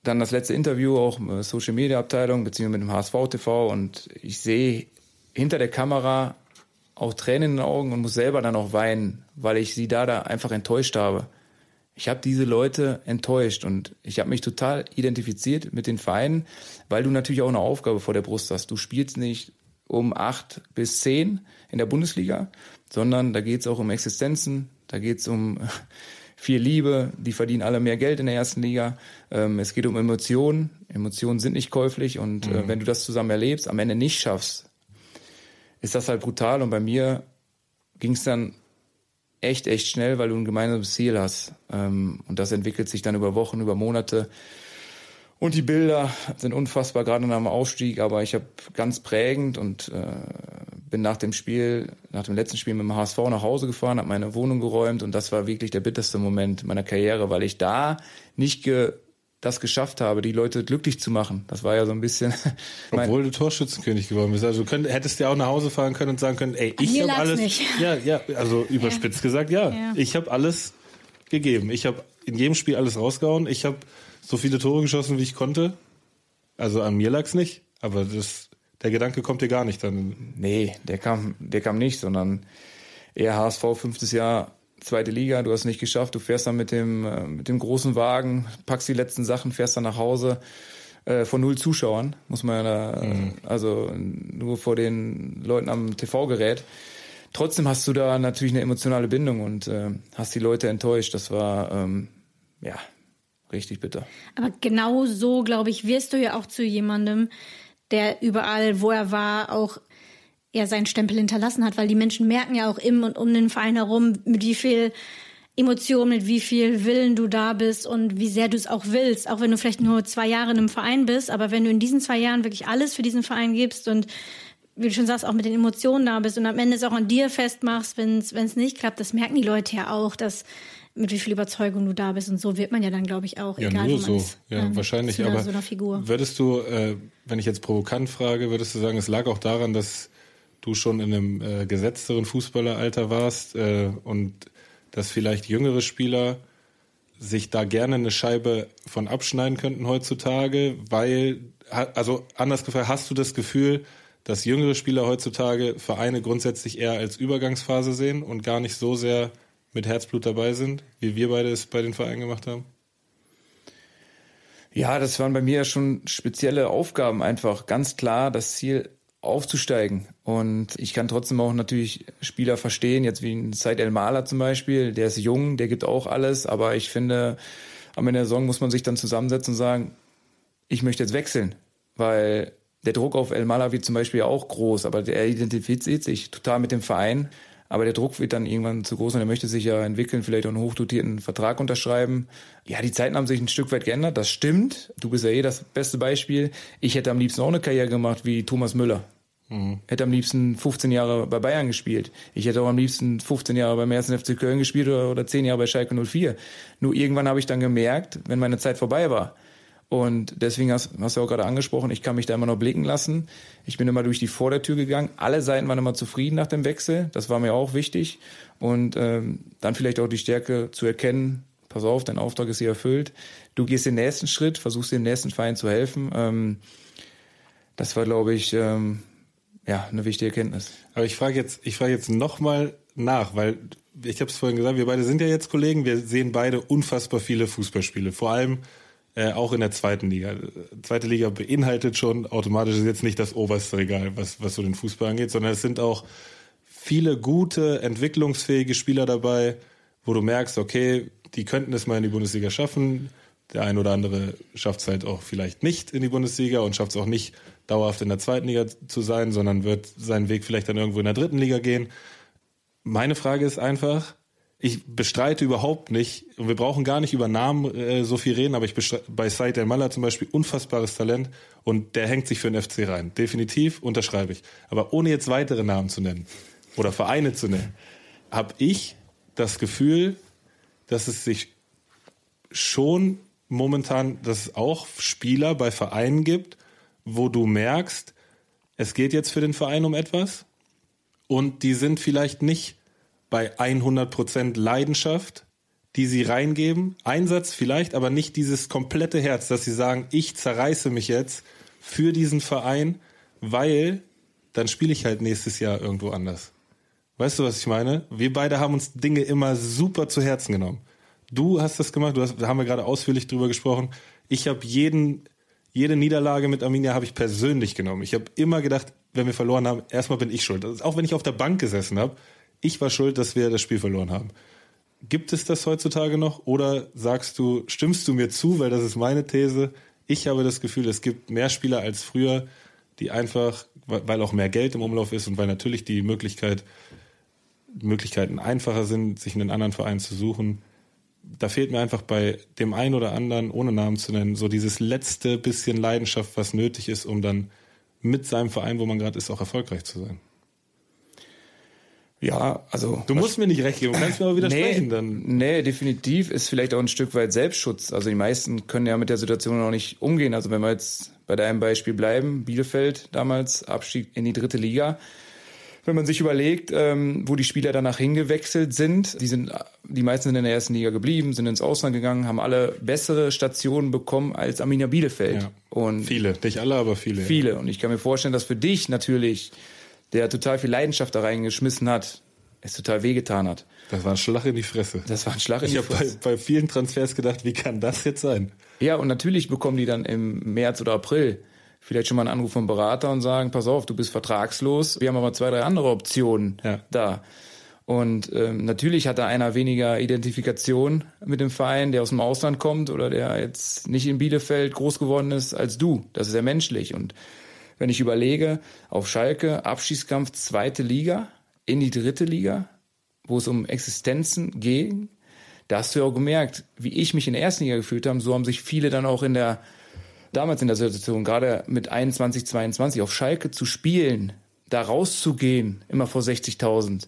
dann das letzte Interview auch Social Media Abteilung beziehungsweise mit dem HSV TV und ich sehe hinter der Kamera auch Tränen in den Augen und muss selber dann auch weinen, weil ich sie da einfach enttäuscht habe. Ich habe diese Leute enttäuscht und ich habe mich total identifiziert mit den Vereinen, weil du natürlich auch eine Aufgabe vor der Brust hast. Du spielst nicht um 8 bis 10 in der Bundesliga, sondern da geht es auch um Existenzen, da geht es um viel Liebe, die verdienen alle mehr Geld in der ersten Liga. Es geht um Emotionen. Emotionen sind nicht käuflich und wenn du das zusammen erlebst, am Ende nicht schaffst, ist das halt brutal. Und bei mir ging es dann echt schnell, weil du ein gemeinsames Ziel hast. Und das entwickelt sich dann über Wochen, über Monate. Und die Bilder sind unfassbar, gerade nach dem Aufstieg. Aber ich habe ganz prägend und bin nach dem letzten Spiel mit dem HSV nach Hause gefahren, habe meine Wohnung geräumt. Und das war wirklich der bitterste Moment meiner Karriere, weil ich da nicht das geschafft habe, die Leute glücklich zu machen. Das war ja so ein bisschen... Obwohl du Torschützenkönig geworden bist. Also hättest du ja auch nach Hause fahren können und sagen können, ey, ich habe alles... Nicht. Ja, also überspitzt gesagt, ja. Ich habe alles gegeben. Ich habe in jedem Spiel alles rausgehauen. Ich habe so viele Tore geschossen, wie ich konnte. Also an mir lag's nicht. Aber der Gedanke kommt dir gar nicht dann. Nee, der kam nicht, sondern eher HSV 5. Jahr... 2. Liga, du hast nicht geschafft, du fährst dann mit dem großen Wagen, packst die letzten Sachen, fährst dann nach Hause von 0 Zuschauern, muss man also nur vor den Leuten am TV-Gerät. Trotzdem hast du da natürlich eine emotionale Bindung und hast die Leute enttäuscht. Das war, richtig bitter. Aber genau so, glaube ich, wirst du ja auch zu jemandem, der überall, wo er war, auch seinen Stempel hinterlassen hat, weil die Menschen merken ja auch im und um den Verein herum, mit wie viel Emotion, mit wie viel Willen du da bist und wie sehr du es auch willst, auch wenn du vielleicht nur 2 Jahre in einem Verein bist, aber wenn du in diesen 2 Jahren wirklich alles für diesen Verein gibst und wie du schon sagst, auch mit den Emotionen da bist und am Ende es auch an dir festmachst, wenn es nicht klappt, das merken die Leute ja auch, dass mit wie viel Überzeugung du da bist und so wird man ja dann, glaube ich, auch, egal nur wo man so. ist. Ja, wahrscheinlich, so aber so einer Figur. Würdest du, wenn ich jetzt provokant frage, würdest du sagen, es lag auch daran, dass du schon in einem gesetzteren Fußballeralter warst und dass vielleicht jüngere Spieler sich da gerne eine Scheibe von abschneiden könnten heutzutage, weil, also anders gefragt, hast du das Gefühl, dass jüngere Spieler heutzutage Vereine grundsätzlich eher als Übergangsphase sehen und gar nicht so sehr mit Herzblut dabei sind, wie wir beide es bei den Vereinen gemacht haben? Ja, das waren bei mir ja schon spezielle Aufgaben einfach. Ganz klar das Ziel aufzusteigen. Und ich kann trotzdem auch natürlich Spieler verstehen, jetzt wie ein Said El-Mahler zum Beispiel, der ist jung, der gibt auch alles, aber ich finde, am Ende der Saison muss man sich dann zusammensetzen und sagen, ich möchte jetzt wechseln, weil der Druck auf El-Mahler wird zum Beispiel auch groß, aber er identifiziert sich total mit dem Verein, aber der Druck wird dann irgendwann zu groß und er möchte sich ja entwickeln, vielleicht auch einen hochdotierten Vertrag unterschreiben. Ja, die Zeiten haben sich ein Stück weit geändert, das stimmt. Du bist ja das beste Beispiel. Ich hätte am liebsten auch eine Karriere gemacht wie Thomas Müller. Hätte am liebsten 15 Jahre bei Bayern gespielt. Ich hätte auch am liebsten 15 Jahre beim 1. FC Köln gespielt oder 10 Jahre bei Schalke 04. Nur irgendwann habe ich dann gemerkt, wenn meine Zeit vorbei war. Und deswegen hast du auch gerade angesprochen, ich kann mich da immer noch blicken lassen. Ich bin immer durch die Vordertür gegangen. Alle Seiten waren immer zufrieden nach dem Wechsel. Das war mir auch wichtig. Und dann vielleicht auch die Stärke zu erkennen, pass auf, dein Auftrag ist hier erfüllt. Du gehst den nächsten Schritt, versuchst dem nächsten Verein zu helfen. Das war, glaube ich, eine wichtige Erkenntnis. Aber ich frage jetzt nochmal nach, weil ich habe es vorhin gesagt, wir beide sind ja jetzt Kollegen, wir sehen beide unfassbar viele Fußballspiele, vor allem auch in der 2. Liga. 2. Liga beinhaltet schon automatisch ist jetzt nicht das oberste Regal, was so den Fußball angeht, sondern es sind auch viele gute, entwicklungsfähige Spieler dabei, wo du merkst, okay, die könnten es mal in die Bundesliga schaffen. Der ein oder andere schafft es halt auch vielleicht nicht in die Bundesliga und schafft es auch nicht dauerhaft in der 2. Liga zu sein, sondern wird seinen Weg vielleicht dann irgendwo in der 3. Liga gehen. Meine Frage ist einfach, ich bestreite überhaupt nicht, und wir brauchen gar nicht über Namen so viel reden, aber bei Said El-Mahler zum Beispiel unfassbares Talent und der hängt sich für den FC rein. Definitiv, unterschreibe ich. Aber ohne jetzt weitere Namen zu nennen oder Vereine zu nennen, habe ich das Gefühl, dass es sich schon momentan, dass es auch Spieler bei Vereinen gibt, wo du merkst, es geht jetzt für den Verein um etwas und die sind vielleicht nicht bei 100% Leidenschaft die sie reingeben. Einsatz vielleicht, aber nicht dieses komplette Herz, dass sie sagen, ich zerreiße mich jetzt für diesen Verein, weil dann spiele ich halt nächstes Jahr irgendwo anders. Weißt du, was ich meine? Wir beide haben uns Dinge immer super zu Herzen genommen. Du hast das gemacht, da haben wir gerade ausführlich drüber gesprochen. Ich habe jede Niederlage mit Arminia habe ich persönlich genommen. Ich habe immer gedacht, wenn wir verloren haben, erstmal bin ich schuld. Auch wenn ich auf der Bank gesessen habe, ich war schuld, dass wir das Spiel verloren haben. Gibt es das heutzutage noch? Oder stimmst du mir zu, weil das ist meine These, ich habe das Gefühl, es gibt mehr Spieler als früher, die einfach, weil auch mehr Geld im Umlauf ist und weil natürlich die Möglichkeiten einfacher sind, sich einen anderen Verein zu suchen. Da fehlt mir einfach bei dem einen oder anderen, ohne Namen zu nennen, so dieses letzte bisschen Leidenschaft, was nötig ist, um dann mit seinem Verein, wo man gerade ist, auch erfolgreich zu sein. Ja, also... Du musst mir nicht recht geben, du kannst mir aber widersprechen dann. Nee, definitiv ist vielleicht auch ein Stück weit Selbstschutz. Also die meisten können ja mit der Situation auch nicht umgehen. Also wenn wir jetzt bei deinem Beispiel bleiben, Bielefeld damals, Abstieg in die 3. Liga. Wenn man sich überlegt, wo die Spieler danach hingewechselt sind, die meisten sind in der 1. Liga geblieben, sind ins Ausland gegangen, haben alle bessere Stationen bekommen als Arminia Bielefeld. Ja. Und viele, nicht alle, aber viele. Viele. Ja. Und ich kann mir vorstellen, dass für dich natürlich, der total viel Leidenschaft da reingeschmissen hat, es total wehgetan hat. Das war ein Schlag in die Fresse. Ich habe bei vielen Transfers gedacht, wie kann das jetzt sein? Ja, und natürlich bekommen die dann im März oder April vielleicht schon mal einen Anruf vom Berater und sagen, pass auf, du bist vertragslos, wir haben aber 2, 3 andere Optionen da. Und natürlich hat da einer weniger Identifikation mit dem Verein, der aus dem Ausland kommt oder der jetzt nicht in Bielefeld groß geworden ist als du. Das ist ja menschlich. Und wenn ich überlege, auf Schalke, Abstiegskampf 2. Liga in die 3. Liga, wo es um Existenzen ging, da hast du ja auch gemerkt, wie ich mich in der 1. Liga gefühlt habe, so haben sich viele dann auch damals in der Situation, gerade mit 21, 22 auf Schalke zu spielen, da rauszugehen, immer vor 60.000,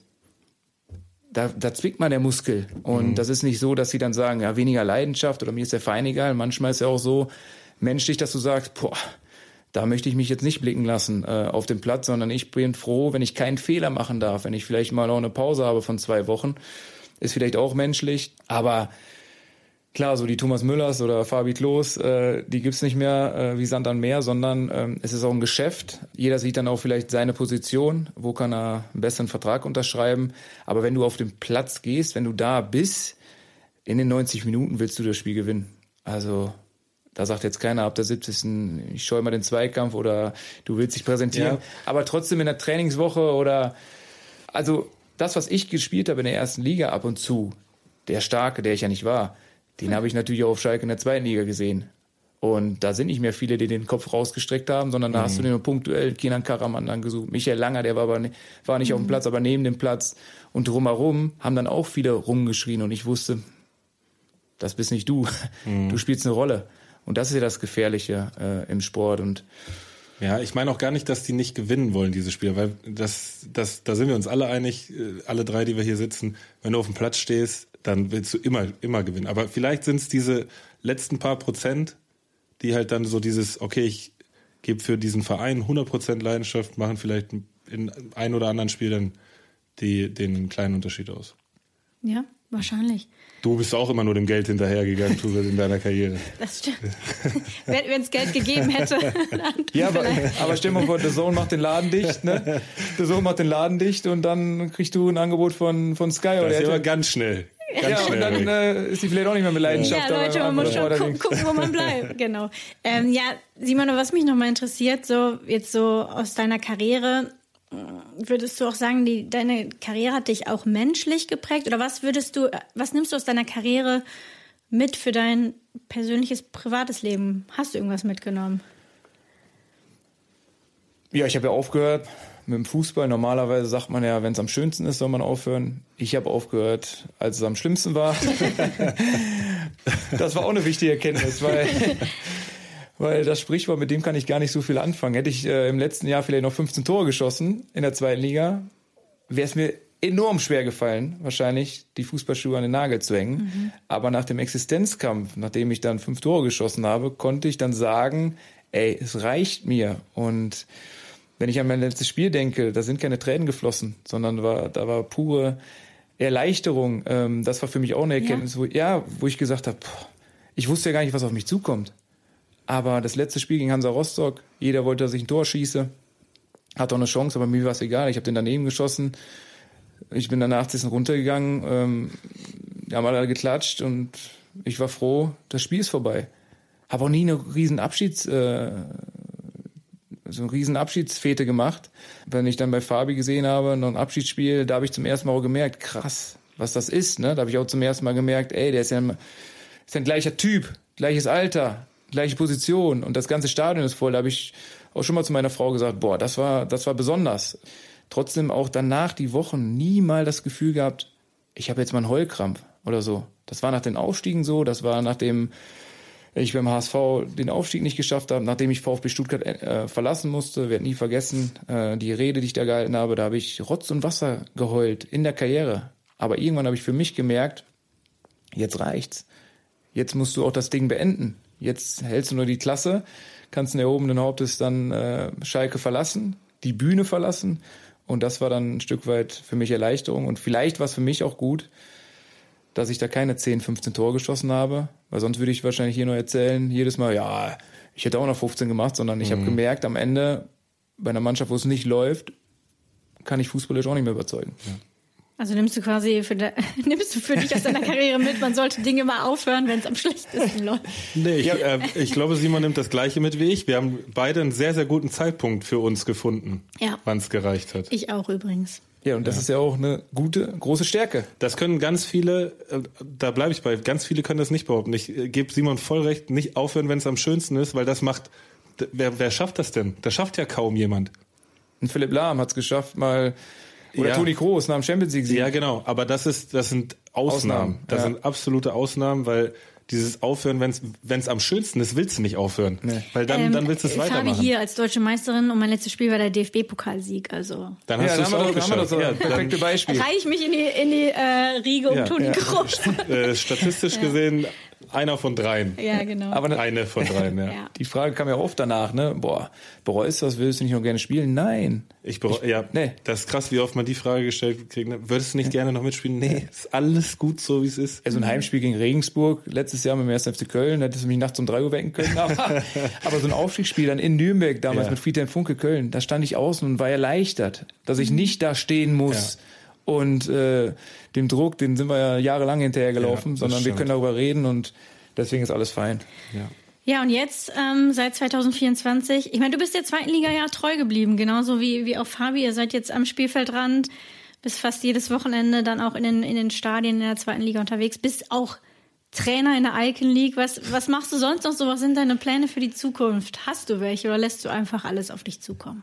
da zwickt man der Muskel. Und das ist nicht so, dass sie dann sagen, ja, weniger Leidenschaft oder mir ist der Verein egal. Manchmal ist ja auch so menschlich, dass du sagst, da möchte ich mich jetzt nicht blicken lassen auf dem Platz, sondern ich bin froh, wenn ich keinen Fehler machen darf, wenn ich vielleicht mal auch eine Pause habe von 2 Wochen. Ist vielleicht auch menschlich, aber klar, so die Thomas Müllers oder Fabi Klos, die gibt's nicht mehr wie Sand am Meer, sondern es ist auch ein Geschäft. Jeder sieht dann auch vielleicht seine Position, wo kann er einen besseren Vertrag unterschreiben. Aber wenn du auf den Platz gehst, wenn du da bist, in den 90 Minuten willst du das Spiel gewinnen. Also da sagt jetzt keiner ab der 70. ich scheue mal den Zweikampf oder du willst dich präsentieren. Ja. Aber trotzdem in der Trainingswoche also das, was ich gespielt habe in der 1. Liga ab und zu, der Starke, der ich ja nicht war, den habe ich natürlich auch auf Schalke in der 2. Liga gesehen. Und da sind nicht mehr viele, die den Kopf rausgestreckt haben, sondern da hast du den nur punktuell Kenan Karaman dann gesucht. Michael Langer, der war nicht auf dem Platz, aber neben dem Platz. Und drumherum haben dann auch viele rumgeschrien und ich wusste, das bist nicht du. Du spielst eine Rolle. Und das ist ja das Gefährliche im Sport. Und ja, ich meine auch gar nicht, dass die nicht gewinnen wollen, diese Spieler, weil da sind wir uns alle einig, alle 3, die wir hier sitzen, wenn du auf dem Platz stehst, dann willst du immer gewinnen. Aber vielleicht sind es diese letzten paar Prozent, die halt dann so dieses, okay, ich gebe für diesen Verein 100% Leidenschaft, machen vielleicht in ein oder anderen Spiel dann den kleinen Unterschied aus. Ja, wahrscheinlich. Du bist auch immer nur dem Geld hinterhergegangen, Turit, in deiner Karriere. Das stimmt. Wenn es Geld gegeben hätte. Ja, aber stell dir mal vor, der Sohn macht den Laden dicht, ne? Der Sohn macht den Laden dicht und dann kriegst du ein Angebot von Sky. Das ist aber ganz schnell. Und dann ist sie vielleicht auch nicht mehr mit Leidenschaft. Ja, Leute, man muss schon gucken, wo man bleibt. Genau. Ja, Simon, was mich nochmal interessiert, so jetzt so aus deiner Karriere, würdest du auch sagen, deine Karriere hat dich auch menschlich geprägt? Oder was nimmst du aus deiner Karriere mit für dein persönliches, privates Leben? Hast du irgendwas mitgenommen? Ja, ich habe ja aufgehört mit dem Fußball. Normalerweise sagt man ja, wenn es am schönsten ist, soll man aufhören. Ich habe aufgehört, als es am schlimmsten war. Das war auch eine wichtige Erkenntnis, weil das Sprichwort, mit dem kann ich gar nicht so viel anfangen. Hätte ich im letzten Jahr vielleicht noch 15 Tore geschossen in der 2. Liga, wäre es mir enorm schwer gefallen, wahrscheinlich die Fußballschuhe an den Nagel zu hängen. Aber nach dem Existenzkampf, nachdem ich dann 5 Tore geschossen habe, konnte ich dann sagen, es reicht mir. Und wenn ich an mein letztes Spiel denke, da sind keine Tränen geflossen, sondern da war pure Erleichterung, das war für mich auch eine Erkenntnis, wo ich gesagt habe, ich wusste ja gar nicht, was auf mich zukommt. Aber das letzte Spiel gegen Hansa Rostock, jeder wollte, dass ich ein Tor schieße, hatte auch eine Chance, aber mir war es egal, ich habe den daneben geschossen. Ich bin danach 80. runtergegangen, wir haben alle geklatscht und ich war froh, das Spiel ist vorbei. Habe auch nie eine riesen Abschiedsfete gemacht. Wenn ich dann bei Fabi gesehen habe, noch ein Abschiedsspiel, da habe ich zum ersten Mal auch gemerkt, krass, was das ist. Ne? Da habe ich auch zum ersten Mal gemerkt, der ist ja ein gleicher Typ, gleiches Alter, gleiche Position und das ganze Stadion ist voll. Da habe ich auch schon mal zu meiner Frau gesagt, boah, das war besonders. Trotzdem auch danach die Wochen nie mal das Gefühl gehabt, ich habe jetzt mal einen Heulkrampf oder so. Das war nach den Aufstiegen so, das war nachdem ich beim HSV den Aufstieg nicht geschafft habe, nachdem ich VfB Stuttgart verlassen musste, werde nie vergessen, die Rede, die ich da gehalten habe, da habe ich Rotz und Wasser geheult in der Karriere. Aber irgendwann habe ich für mich gemerkt, jetzt reicht's. Jetzt musst du auch das Ding beenden. Jetzt hältst du nur die Klasse, kannst in erhobenen Hauptes dann Schalke verlassen, die Bühne verlassen. Und das war dann ein Stück weit für mich Erleichterung. Und vielleicht war es für mich auch gut, dass ich da keine 10, 15 Tore geschossen habe. Weil sonst würde ich wahrscheinlich hier nur erzählen, jedes Mal, ja, ich hätte auch noch 15 gemacht. Sondern ich habe gemerkt, am Ende, bei einer Mannschaft, wo es nicht läuft, kann ich fußballisch auch nicht mehr überzeugen. Ja. Also nimmst du für dich aus deiner Karriere mit, man sollte Dinge mal aufhören, wenn es am schlechtesten läuft. Nee, ich glaube, Simon nimmt das Gleiche mit wie ich. Wir haben beide einen sehr, sehr guten Zeitpunkt für uns gefunden, wann es gereicht hat. Ich auch übrigens. Ja, und das ist ja auch eine große Stärke. Das können ganz viele, da bleibe ich bei, ganz viele können das nicht behaupten. Ich gebe Simon voll recht, nicht aufhören, wenn es am schönsten ist, weil das macht, wer schafft das denn? Das schafft ja kaum jemand. Und Philipp Lahm hat es geschafft, mal... Oder Toni Kroos nach dem Champions-League-Sieg. Ja, genau. Aber das sind Ausnahmen. Das sind absolute Ausnahmen, weil dieses Aufhören, wenn es am schönsten ist, willst du nicht aufhören. Nee. Weil dann willst du es weitermachen. Fabi hier als deutsche Meisterin und mein letztes Spiel war der DFB-Pokalsieg. Also. Dann hast du es auch geschafft. Perfekte Beispiel. Reihe ich mich in die Riege um Toni Kroos. Statistisch gesehen einer von dreien. Ja, genau. Aber eine von dreien, ja. Die Frage kam ja oft danach, ne? Boah, bereust du das? Willst du nicht noch gerne spielen? Nein. Nee. Das ist krass, wie oft man die Frage gestellt kriegt. Ne? Würdest du nicht gerne noch mitspielen? Nee, ist alles gut, so wie es ist. Also ein Heimspiel gegen Regensburg, letztes Jahr mit dem 1. FC Köln, da hättest du mich nachts um 3 Uhr wecken können. Aber so ein Aufstiegsspiel dann in Nürnberg, damals mit Friedhelm Funke Köln, da stand ich außen und war erleichtert, dass ich nicht da stehen muss. Ja. Und dem Druck, den sind wir ja jahrelang hinterhergelaufen, sondern wir können darüber reden und deswegen ist alles fein. Ja, und jetzt seit 2024, ich meine, du bist der zweiten Liga ja treu geblieben, genauso wie auch Fabi. Ihr seid jetzt am Spielfeldrand, bist fast jedes Wochenende dann auch in den Stadien in der zweiten Liga unterwegs, bist auch Trainer in der Icon League. Was machst du sonst noch so? Was sind deine Pläne für die Zukunft? Hast du welche oder lässt du einfach alles auf dich zukommen?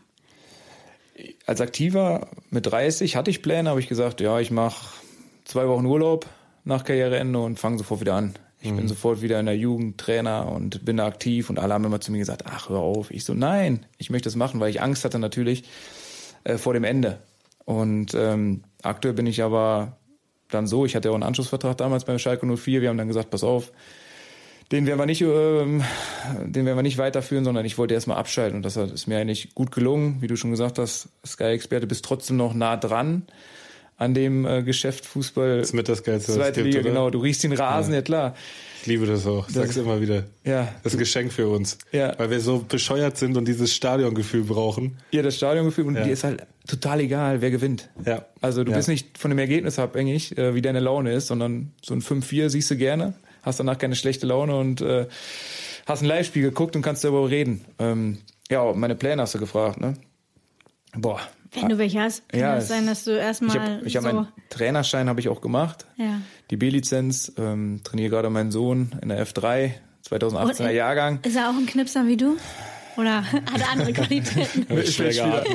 Als Aktiver mit 30 hatte ich Pläne, habe ich gesagt, ja, ich mache 2 Wochen Urlaub nach Karriereende und fange sofort wieder an. Ich bin sofort wieder in der Jugend Trainer und bin da aktiv und alle haben immer zu mir gesagt, ach, hör auf. Ich so, nein, ich möchte das machen, weil ich Angst hatte natürlich vor dem Ende. Und aktuell bin ich aber dann so, ich hatte ja auch einen Anschlussvertrag damals beim Schalke 04, wir haben dann gesagt, pass auf, den werden wir nicht weiterführen, sondern ich wollte erstmal abschalten und das ist mir eigentlich gut gelungen. Wie du schon gesagt hast, Sky-Experte, bist trotzdem noch nah dran an dem Geschäft Fußball. Das ist mit das Geilste, was es gibt, Liga, oder? Genau, du riechst den Rasen, ja klar. Ich liebe das auch, sag's immer wieder. Ja. Das ist ein Geschenk für uns. Ja. Weil wir so bescheuert sind und dieses Stadiongefühl brauchen. Ja, das Stadiongefühl und dir ist halt total egal, wer gewinnt. Ja. Also du bist nicht von dem Ergebnis abhängig, wie deine Laune ist, sondern so ein 5-4 siehst du gerne, hast danach keine schlechte Laune und hast ein Live-Spiel geguckt und kannst darüber reden. Meine Pläne hast du gefragt, ne? Boah. Wenn du welche hast, kann es sein, dass du erstmal Ich habe meinen Trainerschein habe ich auch gemacht. Ja. Die B-Lizenz, trainiere gerade meinen Sohn in der F3, 2018er Jahrgang. Ist er auch ein Knipser wie du? Oder hat er andere Qualitäten? Schwer geatmet.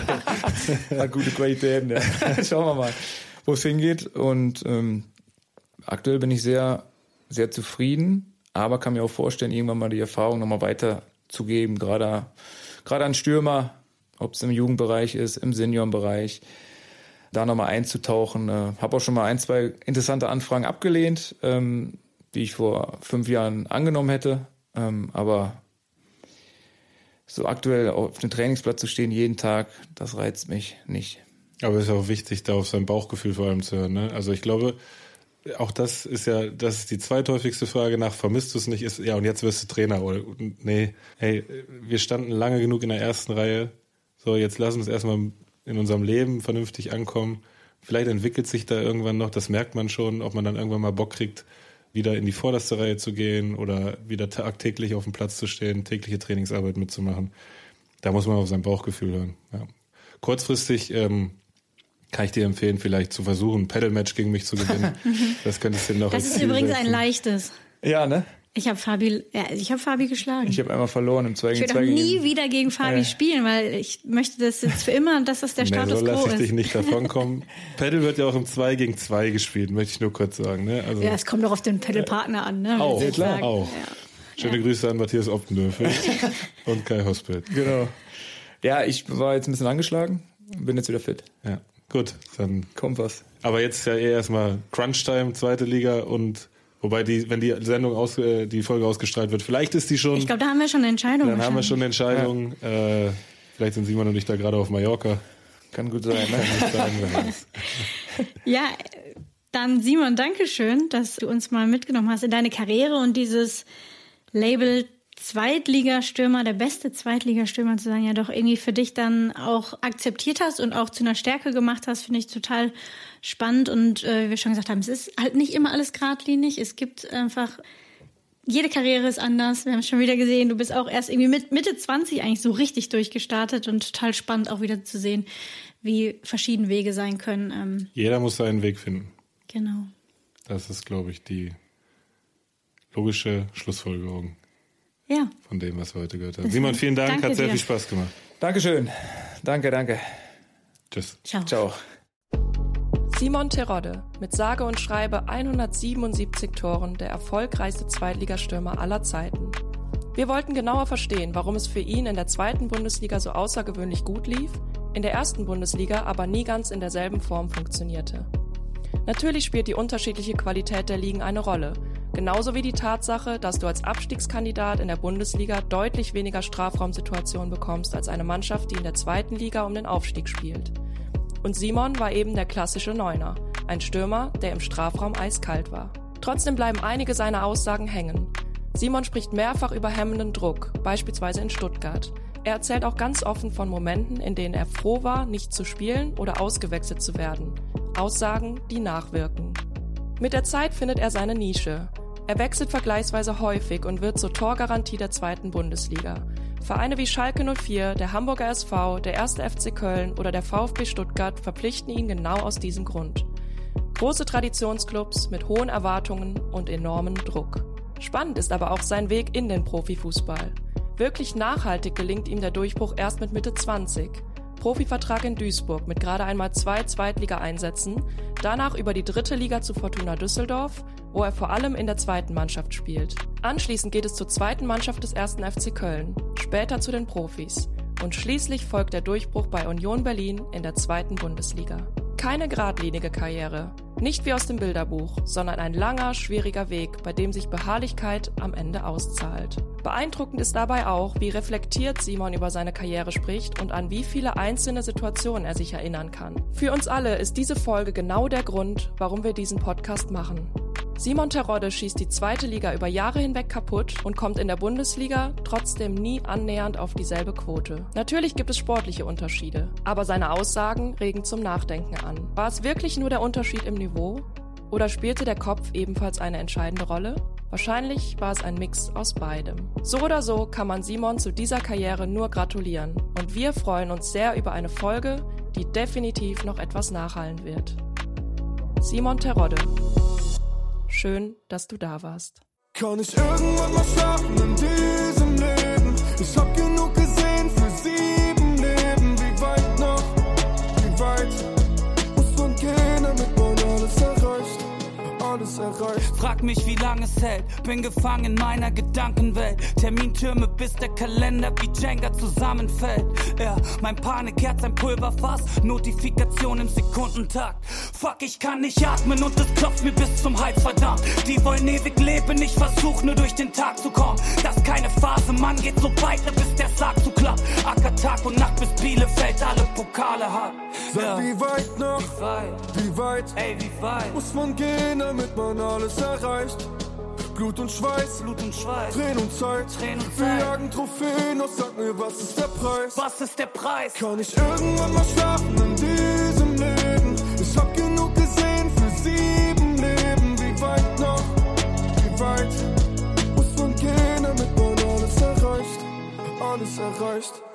Hat gute Qualitäten, ja. Schauen wir mal, wo es hingeht. Und aktuell bin ich sehr, sehr zufrieden, aber kann mir auch vorstellen, irgendwann mal die Erfahrung nochmal weiterzugeben, gerade an Stürmer, ob es im Jugendbereich ist, im Seniorenbereich, da nochmal einzutauchen. Habe auch schon mal 1, 2 interessante Anfragen abgelehnt, die ich vor 5 Jahren angenommen hätte. Aber so aktuell auf dem Trainingsplatz zu stehen jeden Tag, das reizt mich nicht. Aber es ist auch wichtig, da auf sein Bauchgefühl vor allem zu hören. Ne? Also ich glaube, auch das ist die zweithäufigste Frage nach, vermisst du es nicht, ist, ja, und jetzt wirst du Trainer. Oder, nee, hey, wir standen lange genug in der ersten Reihe. So, jetzt lass uns erstmal in unserem Leben vernünftig ankommen. Vielleicht entwickelt sich da irgendwann noch, das merkt man schon, ob man dann irgendwann mal Bock kriegt, wieder in die vorderste Reihe zu gehen oder wieder tagtäglich auf dem Platz zu stehen, tägliche Trainingsarbeit mitzumachen. Da muss man auf sein Bauchgefühl hören. Ja. Kurzfristig kann ich dir empfehlen, vielleicht zu versuchen, ein Paddle-Match gegen mich zu gewinnen. Das könntest du noch. Das ist übrigens ein leichtes. Ja, ne? Ich habe Fabi geschlagen. Ich habe einmal verloren im 2 gegen 2. Ich würde auch nie wieder gegen Fabi spielen, weil ich möchte das jetzt für immer, dass das der Status quo ist. So lasse ich dich nicht davonkommen. Paddle wird ja auch im 2 gegen 2 gespielt, möchte ich nur kurz sagen. Ne? Also, ja, es kommt doch auf den Paddle-Partner an. Ne? Auch, klar. Auch. Ja. Schöne Grüße an Matthias Optendörfel und Kai Hospelt. Genau. Ja, ich war jetzt ein bisschen angeschlagen, bin jetzt wieder fit. Ja, gut, dann kommt was. Aber jetzt ja erstmal Crunch-Time, 2. Liga und wobei wenn die Sendung die Folge ausgestrahlt wird, vielleicht ist die schon. Ich glaube, da haben wir schon eine Entscheidung. Dann haben wir schon eine Entscheidung. Ja. Vielleicht sind Simon und ich da gerade auf Mallorca. Kann gut sein. Ne? Ja, dann Simon, danke schön, dass du uns mal mitgenommen hast in deine Karriere und dieses Label Zweitligastürmer, der beste Zweitligastürmer zu sein, ja doch irgendwie für dich dann auch akzeptiert hast und auch zu einer Stärke gemacht hast, finde ich total spannend. Und wie wir schon gesagt haben, es ist halt nicht immer alles geradlinig. Es gibt einfach, jede Karriere ist anders. Wir haben es schon wieder gesehen, du bist auch erst irgendwie mit Mitte 20 eigentlich so richtig durchgestartet und total spannend auch wieder zu sehen, wie verschiedene Wege sein können. Jeder muss seinen Weg finden. Genau. Das ist, glaube ich, die logische Schlussfolgerung. Ja. Von dem, was wir heute gehört haben. Simon, vielen Dank, danke hat sehr dir. viel Spaß gemacht. Dankeschön. Danke. Tschüss. Ciao. Simon Terodde, mit sage und schreibe 177 Toren der erfolgreichste Zweitligastürmer aller Zeiten. Wir wollten genauer verstehen, warum es für ihn in der 2. Bundesliga so außergewöhnlich gut lief, in der 1. Bundesliga aber nie ganz in derselben Form funktionierte. Natürlich spielt die unterschiedliche Qualität der Ligen eine Rolle, genauso wie die Tatsache, dass du als Abstiegskandidat in der Bundesliga deutlich weniger Strafraumsituationen bekommst als eine Mannschaft, die in der 2. Liga um den Aufstieg spielt. Und Simon war eben der klassische Neuner, ein Stürmer, der im Strafraum eiskalt war. Trotzdem bleiben einige seiner Aussagen hängen. Simon spricht mehrfach über hemmenden Druck, beispielsweise in Stuttgart. Er erzählt auch ganz offen von Momenten, in denen er froh war, nicht zu spielen oder ausgewechselt zu werden. Aussagen, die nachwirken. Mit der Zeit findet er seine Nische. Er wechselt vergleichsweise häufig und wird zur Torgarantie der 2. Bundesliga. Vereine wie Schalke 04, der Hamburger SV, der 1. FC Köln oder der VfB Stuttgart verpflichten ihn genau aus diesem Grund. Große Traditionsclubs mit hohen Erwartungen und enormen Druck. Spannend ist aber auch sein Weg in den Profifußball. Wirklich nachhaltig gelingt ihm der Durchbruch erst mit Mitte 20. Profivertrag in Duisburg mit gerade einmal 2 Zweitliga-Einsätzen, danach über die 3. Liga zu Fortuna Düsseldorf, wo er vor allem in der 2. Mannschaft spielt. Anschließend geht es zur 2. Mannschaft des 1. FC Köln, später zu den Profis. Und schließlich folgt der Durchbruch bei Union Berlin in der 2. Bundesliga. Keine geradlinige Karriere, nicht wie aus dem Bilderbuch, sondern ein langer, schwieriger Weg, bei dem sich Beharrlichkeit am Ende auszahlt. Beeindruckend ist dabei auch, wie reflektiert Simon über seine Karriere spricht und an wie viele einzelne Situationen er sich erinnern kann. Für uns alle ist diese Folge genau der Grund, warum wir diesen Podcast machen. Simon Terodde schießt die 2. Liga über Jahre hinweg kaputt und kommt in der Bundesliga trotzdem nie annähernd auf dieselbe Quote. Natürlich gibt es sportliche Unterschiede, aber seine Aussagen regen zum Nachdenken an. War es wirklich nur der Unterschied im Niveau? Oder spielte der Kopf ebenfalls eine entscheidende Rolle? Wahrscheinlich war es ein Mix aus beidem. So oder so kann man Simon zu dieser Karriere nur gratulieren und wir freuen uns sehr über eine Folge, die definitiv noch etwas nachhallen wird. Simon Terodde. Schön, dass du da warst. Kann ich irgendwann mal schaffen in diesem Leben? Ich hab genug gesehen für 7 Leben. Wie weit noch? Wie weit muss man gehen, damit man alles erreicht? Alles erreicht. Frag mich, wie lange es hält. Bin gefangen in meiner Gedankenwelt. Termintürme, bis der Kalender wie Jenga zusammenfällt. Ja, mein Panikherz, ein Pulverfass, Notifikation im Sekundentakt. Fuck, ich kann nicht atmen und es klopft mir bis zum Hals, verdammt. Die wollen ewig leben, ich versuch nur durch den Tag zu kommen. Das ist keine Phase, Mann, geht so weiter, bis der Sarg zuklappt. Acker Tag und Nacht bis Bielefeld alle Pokale hat. Sag, wie weit noch? Wie weit? Wie weit? Ey, wie weit? Muss man gehen, damit man alles erreicht? Blut und Schweiß, Tränen und Zeit. Wir jagen Trophäen, doch sag mir, was ist der Preis? Was ist der Preis? Kann ich irgendwann mal schlafen in diesem Leben? Ich hab genug gesehen für 7 Leben. Wie weit noch? Wie weit muss man gehen, damit man alles erreicht? Alles erreicht.